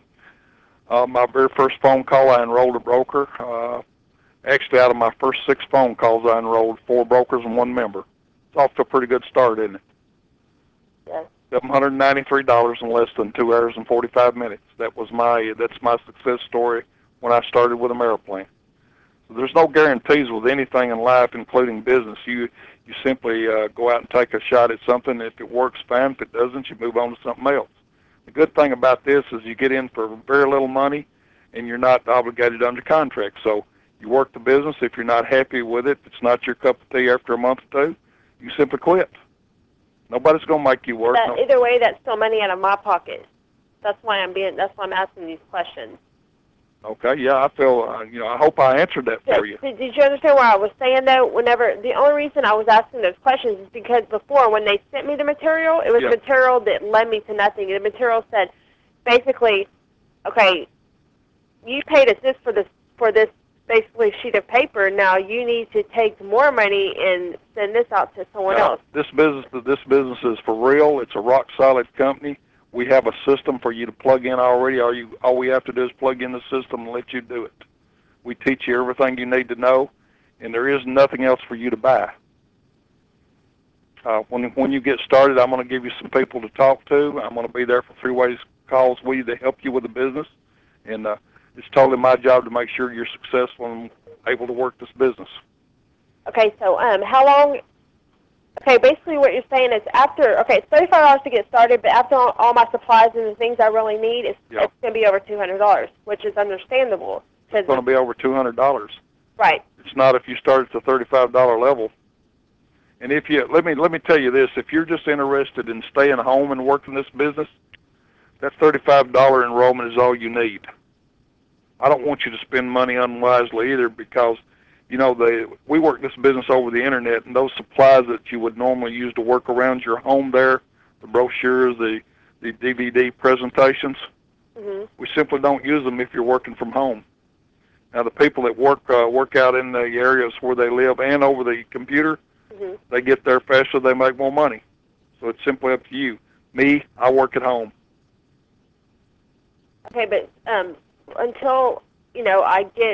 My very first phone call, I enrolled a broker. Actually, out of my first 6 phone calls, I enrolled 4 brokers and 1 member. It's off to a pretty good start, isn't it? Yes. $793 in less than 2 hours and 45 minutes. That's my success story when I started with AmeriPlan. So there's no guarantees with anything in life, including business. You simply go out and take a shot at something. If it works, fine. If it doesn't, you move on to something else. The good thing about this is you get in for very little money, and you're not obligated under contract. So you work the business. If you're not happy with it, if it's not your cup of tea after a month or 2, you simply quit. Nobody's going to make you work. Either way, that's still money out of my pocket. That's why I'm asking these questions. Okay, yeah, I feel, I hope I answered that for you. Did you understand what I was saying, though? The only reason I was asking those questions is because before, when they sent me the material, it was material that led me to nothing. The material said, basically, okay, you paid us this for this basically sheet of paper. Now you need to take more money and send this out to someone else. This business is for real. It's a rock solid company. We have a system for you to plug in already. All we have to do is plug in the system and let you do it. We teach you everything you need to know, and there is nothing else for you to buy. When you get started, I'm going to give you some people to talk to. I'm going to be there for 3-way calls with you to help you with the business, and it's totally my job to make sure you're successful and able to work this business. Okay, so how long Okay, basically what you're saying is after, okay, it's $35 to get started, but after all my supplies and the things I really need, it's going to be over $200, which is understandable. It's going to be over $200. Right. It's not if you start at the $35 level. And if you, let me tell you this, if you're just interested in staying home and working this business, that $35 enrollment is all you need. I don't want you to spend money unwisely either because, you know, we work this business over the internet, and those supplies that you would normally use to work around your home there, the brochures, the DVD presentations, we simply don't use them if you're working from home. Now, the people that work out in the areas where they live and over the computer, they get there faster, they make more money. So it's simply up to you. Me, I work at home. Okay, but until, you know,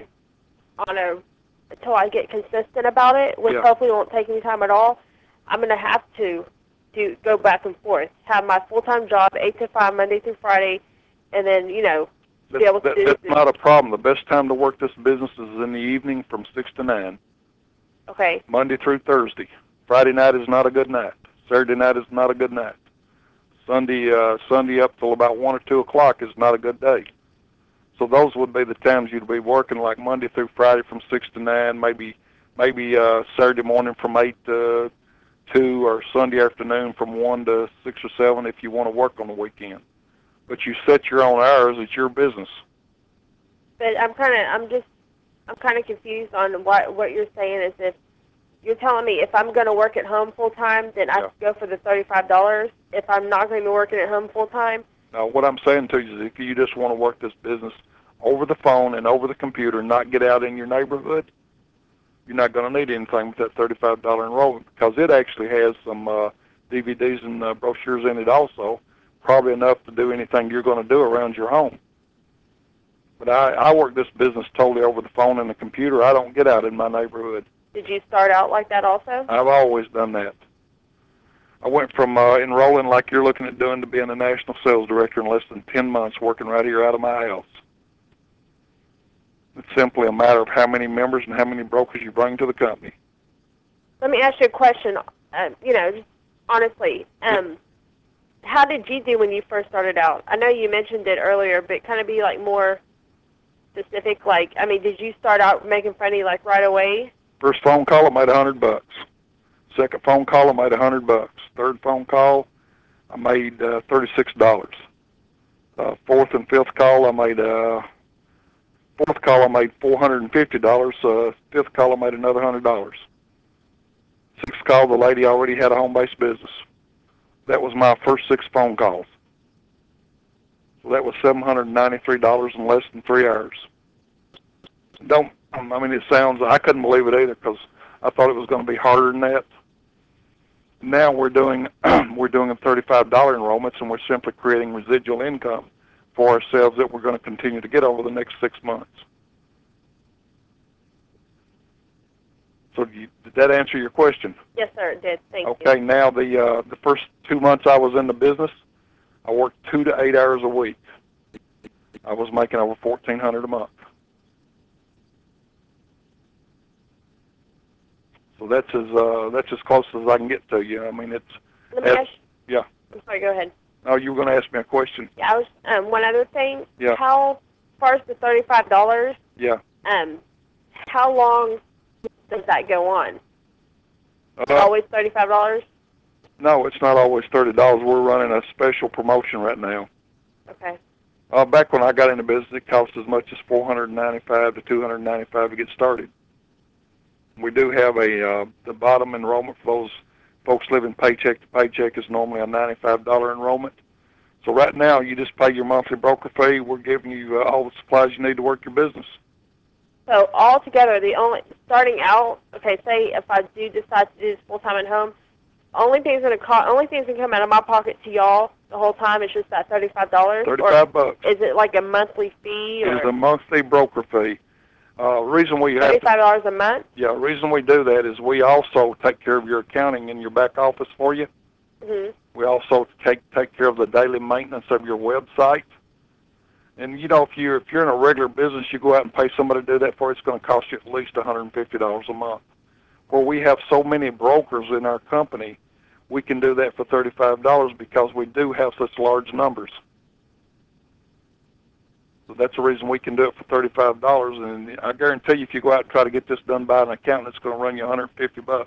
until I get consistent about it, which hopefully won't take any time at all, I'm going to have to go back and forth, have my full-time job, 8 to 5, Monday through Friday, and then, you know, be able to do That's not a problem. The best time to work this business is in the evening from 6 to 9. Okay. Monday through Thursday. Friday night is not a good night. Saturday night is not a good night. Sunday up till about 1 or 2 o'clock is not a good day. So those would be the times you'd be working, like Monday through Friday from 6 to 9, maybe Saturday morning from 8 to 2, or Sunday afternoon from 1 to 6 or 7 if you want to work on the weekend. But you set your own hours. It's your business. But I'm kind of confused on what you're saying. Is if you're telling me if I'm going to work at home full time, then I go for the $35. If I'm not going to be working at home full time. Now, what I'm saying to you is if you just want to work this business over the phone and over the computer and not get out in your neighborhood, you're not going to need anything with that $35 enrollment because it actually has some DVDs and brochures in it also, probably enough to do anything you're going to do around your home. But I work this business totally over the phone and the computer. I don't get out in my neighborhood. Did you start out like that also? I've always done that. I went from enrolling like you're looking at doing to being a national sales director in less than 10 months working right here out of my house. It's simply a matter of how many members and how many brokers you bring to the company. Let me ask you a question, you know, just honestly. How did you do when you first started out? I know you mentioned it earlier, but kind of be like more specific. Like, I mean, did you start out making money like right away? First phone call, I made $100. Second phone call, I made $100. Third phone call, I made $36. Fourth and fifth call, I made $450. Fifth call, I made another $100. Sixth call, the lady already had a home-based business. That was my first 6 phone calls. So that was $793 in less than 3 hours. It sounds, I couldn't believe it either because I thought it was going to be harder than that. Now we're doing $35 enrollments, and we're simply creating residual income for ourselves that we're going to continue to get over the next 6 months. So did that answer your question? Yes, sir, it did. Thank you. Okay, now the first 2 months I was in the business, I worked 2 to 8 hours a week. I was making over $1,400 a month. So that's as close as I can get to you. I mean, it's. Let me ask. Yeah. I'm sorry. Go ahead. Oh, you were going to ask me a question. Yeah, I was. One other thing. Yeah. How far as the $35? Yeah. How long does that go on? Always $35? No, it's not always $30. We're running a special promotion right now. Okay. Back when I got into business, it cost as much as $495 to $295 to get started. We do have the bottom enrollment for those folks living paycheck to paycheck is normally a $95 enrollment. So right now, you just pay your monthly broker fee. We're giving you all the supplies you need to work your business. So altogether, starting out, okay, say if I do decide to do this full time at home, only thing's gonna come out of my pocket to y'all the whole time is just that $35. $35. Is it like a monthly fee? It is a monthly broker fee. Reason we have $35 a month? Yeah, the reason we do that is we also take care of your accounting in your back office for you. Mm-hmm. We also take care of the daily maintenance of your website. And, you know, if you're in a regular business, you go out and pay somebody to do that for you, it's going to cost you at least $150 a month. where we have so many brokers in our company, we can do that for $35 because we do have such large numbers. So that's the reason we can do it for $35. And I guarantee you, if you go out and try to get this done by an accountant, it's going to run you $150.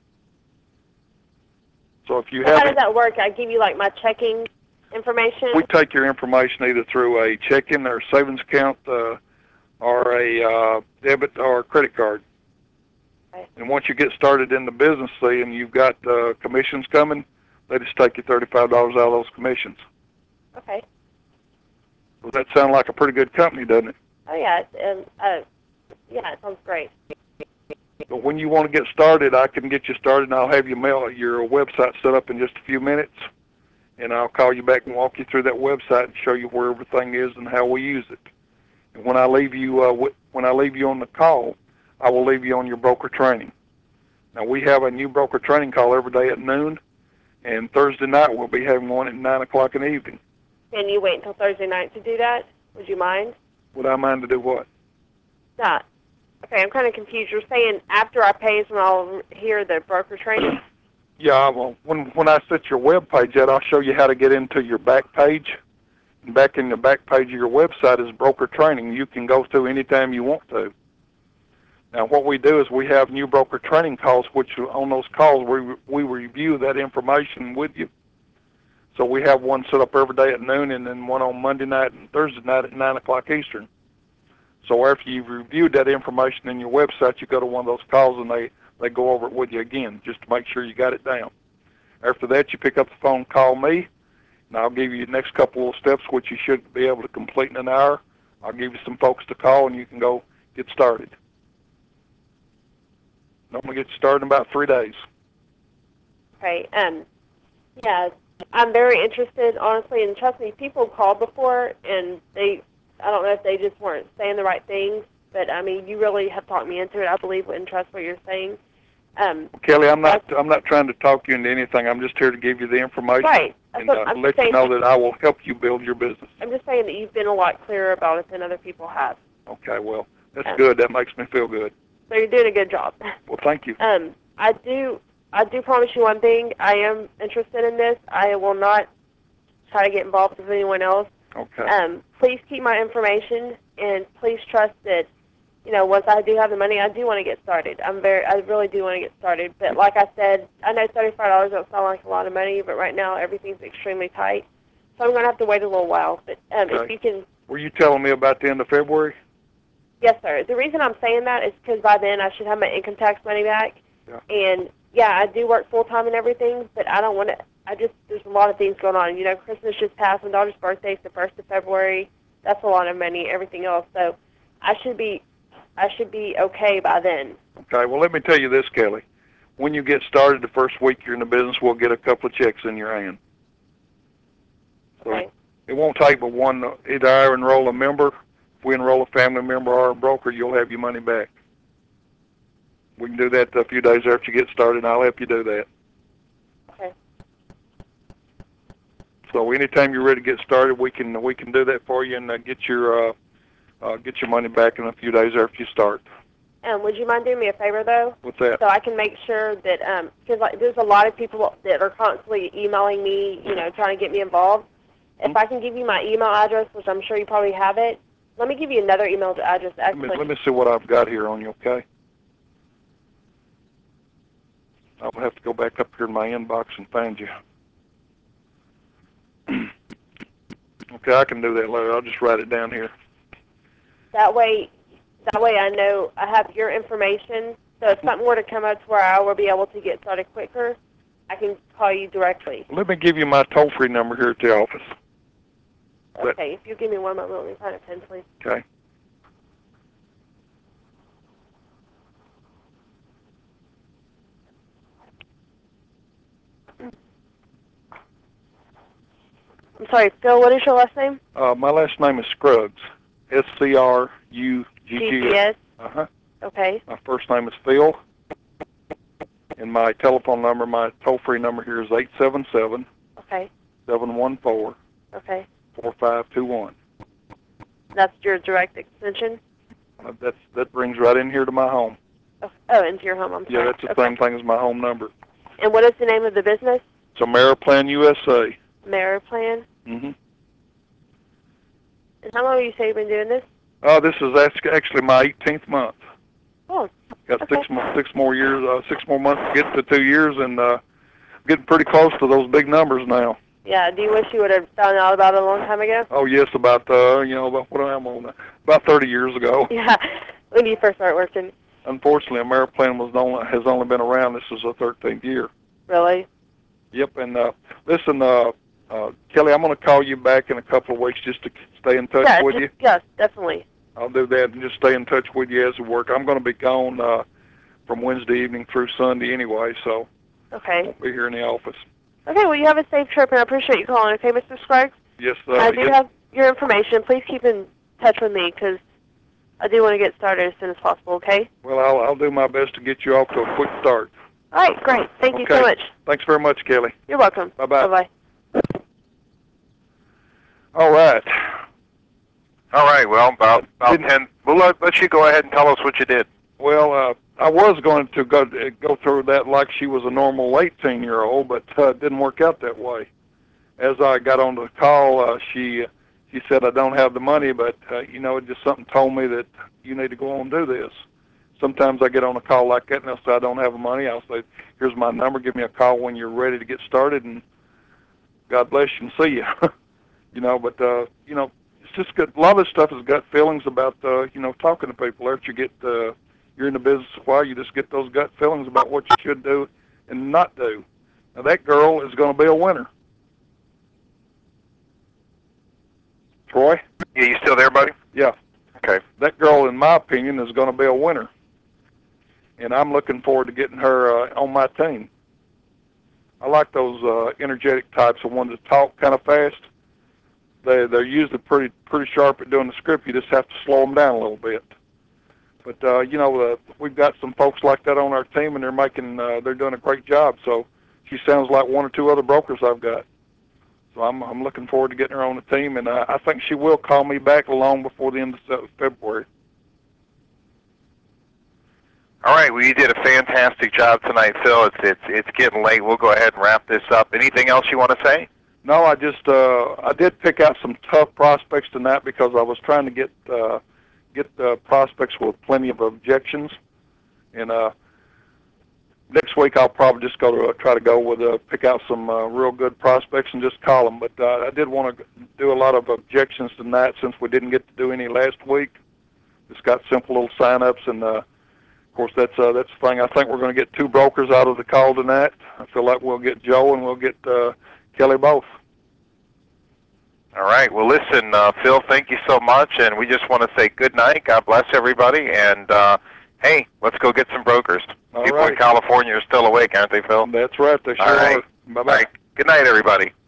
So if you have, how does that work? I give you like my checking information. We take your information either through a checking or savings account, or a debit or credit card. Okay. And once you get started in the business, see, and you've got commissions coming, they just take you $35 out of those commissions. Okay. Does that sound like a pretty good company, doesn't it? Oh yeah, yeah, it sounds great. But when you want to get started, I can get you started, and I'll have you mail your website set up in just a few minutes, and I'll call you back and walk you through that website and show you where everything is and how we use it. And when I leave you on the call, I will leave you on your broker training. Now we have a new broker training call every day at noon, and Thursday night we'll be having one at 9 o'clock in the evening. Can you wait until Thursday night to do that? Would you mind? Would I mind to do what? Not. Okay, I'm kind of confused. You're saying after I pay is when I'll hear the broker training? Yeah, well, when I set your web page out, I'll show you how to get into your back page. And back in the back page of your website is broker training. You can go to anytime you want to. Now, what we do is we have new broker training calls, which on those calls we review that information with you. So we have one set up every day at noon, and then one on Monday night and Thursday night at 9 o'clock Eastern. So after you've reviewed that information in your website, you go to one of those calls, and they go over it with you again, just to make sure you got it down. After that, you pick up the phone, call me, and I'll give you the next couple of steps, which you should be able to complete in an hour. I'll give you some folks to call, and you can go get started. Normally get started in about 3 days. Okay. Yeah, I'm very interested, honestly, and trust me, people called before, and I don't know if they just weren't saying the right things, but I mean, you really have talked me into it. I believe and trust what you're saying. Kelly, I'm not trying to talk you into anything. I'm just here to give you the information, right, and let you know that I will help you build your business. I'm just saying that you've been a lot clearer about it than other people have. Okay, well, that's good. That makes me feel good. So you're doing a good job. Well, thank you. I do promise you one thing. I am interested in this. I will not try to get involved with anyone else. Okay. Please keep my information, and please trust that, once I do have the money, I do want to get started. I really do want to get started. But like I said, I know $35 don't sound like a lot of money, but right now everything's extremely tight. So I'm going to have to wait a little while. But if you can... Were you telling me about the end of February? Yes, sir. The reason I'm saying that is because by then I should have my income tax money back. Yeah. And, yeah, I do work full-time and everything, but I don't want to... there's a lot of things going on. Christmas just passed. My daughter's birthday is the 1st of February. That's a lot of money, everything else. So I should be okay by then. Okay, well, let me tell you this, Kelly. When you get started the first week you're in the business, we'll get a couple of checks in your hand. So okay. It won't take but one. Either I enroll a member. If we enroll a family member or a broker, you'll have your money back. We can do that a few days after you get started, and I'll help you do that. Okay. So anytime you're ready to get started, we can do that for you and get your money back in a few days after you start. Would you mind doing me a favor, though? What's that? So I can make sure that, because there's a lot of people that are constantly emailing me, trying to get me involved. If I can give you my email address, which I'm sure you probably have it, let me give you another email address. Actually. Let me see what I've got here on you, okay? I'll have to go back up here in my inbox and find you. Okay, I can do that later. I'll just write it down here. That way I know I have your information. So if something were to come up to where I will be able to get started quicker, I can call you directly. Let me give you my toll-free number here at the office. Okay, if you give me one moment, let me find a pen, please. Okay. I'm sorry, Phil, what is your last name? My last name is Scruggs. S-C-R-U-G-G-S. Uh-huh. Okay. My first name is Phil. And my telephone number, my toll-free number here is 877. Okay. 714. Okay. 4521. That's your direct extension? That brings right in here to my home. Oh, into your home. I'm sorry. Yeah, that's the same thing as my home number. And what is the name of the business? It's Ameriplan USA. Ameriplan. Mm-hmm. And how long have you say you've been doing this? This is actually my 18th month. Oh. Got six more years, 6 more months to get to 2 years, and getting pretty close to those big numbers now. Yeah. Do you wish you would have found out about it a long time ago? Oh yes, about about what am I on? About 30 years ago. Yeah. When you first started working. Unfortunately, Ameriplan has only been around. This is the 13th year. Really? Yep. And listen, Kelly, I'm going to call you back in a couple of weeks just to stay in touch with you. Yes, definitely. I'll do that and just stay in touch with you as we work. I'm going to be gone from Wednesday evening through Sunday anyway, so okay. I won't be here in the office. Okay, well, you have a safe trip, and I appreciate you calling, okay, Mr. Scruggs? Yes, I do have your information. Please keep in touch with me, because I do want to get started as soon as possible, okay? Well, I'll do my best to get you off to a quick start. All right, great. Thank you so much. Thanks very much, Kelly. You're welcome. Bye-bye. Bye-bye. All right. All right, well, about 10. We'll let you go ahead and tell us what you did. Well, I was going to go through that like she was a normal 18-year-old, but it didn't work out that way. As I got on the call, she said, I don't have the money, but, it just something told me that you need to go on and do this. Sometimes I get on a call like that, and they'll say, I don't have the money. I'll say, here's my number. Give me a call when you're ready to get started, and God bless you and see you. It's just good. A lot of this stuff is gut feelings about, talking to people. After you get, you're in the business a while, you just get those gut feelings about what you should do and not do. Now, that girl is going to be a winner. Troy? Yeah, you still there, buddy? Yeah. Okay. That girl, in my opinion, is going to be a winner. And I'm looking forward to getting her on my team. I like those energetic types, the ones that talk kind of fast. They're usually pretty sharp at doing the script. You just have to slow them down a little bit. But we've got some folks like that on our team, and they're doing a great job. So she sounds like one or two other brokers I've got. So I'm looking forward to getting her on the team, and I think she will call me back long before the end of February. All right, well, you did a fantastic job tonight, Phil. It's getting late. We'll go ahead and wrap this up. Anything else you want to say? No, I did pick out some tough prospects tonight because I was trying to get prospects with plenty of objections, and next week I'll probably just try to pick out some real good prospects and just call them. But I did want to do a lot of objections tonight since we didn't get to do any last week. Just got simple little sign-ups, and of course that's the thing. I think we're going to get 2 brokers out of the call tonight. I feel like we'll get Joe and we'll get Kelly both. All right. Well, listen, Phil, thank you so much, and we just want to say good night. God bless everybody, and hey, let's go get some brokers. People in California are still awake, aren't they, Phil? That's right. They sure are. Bye-bye. All right. Good night, everybody.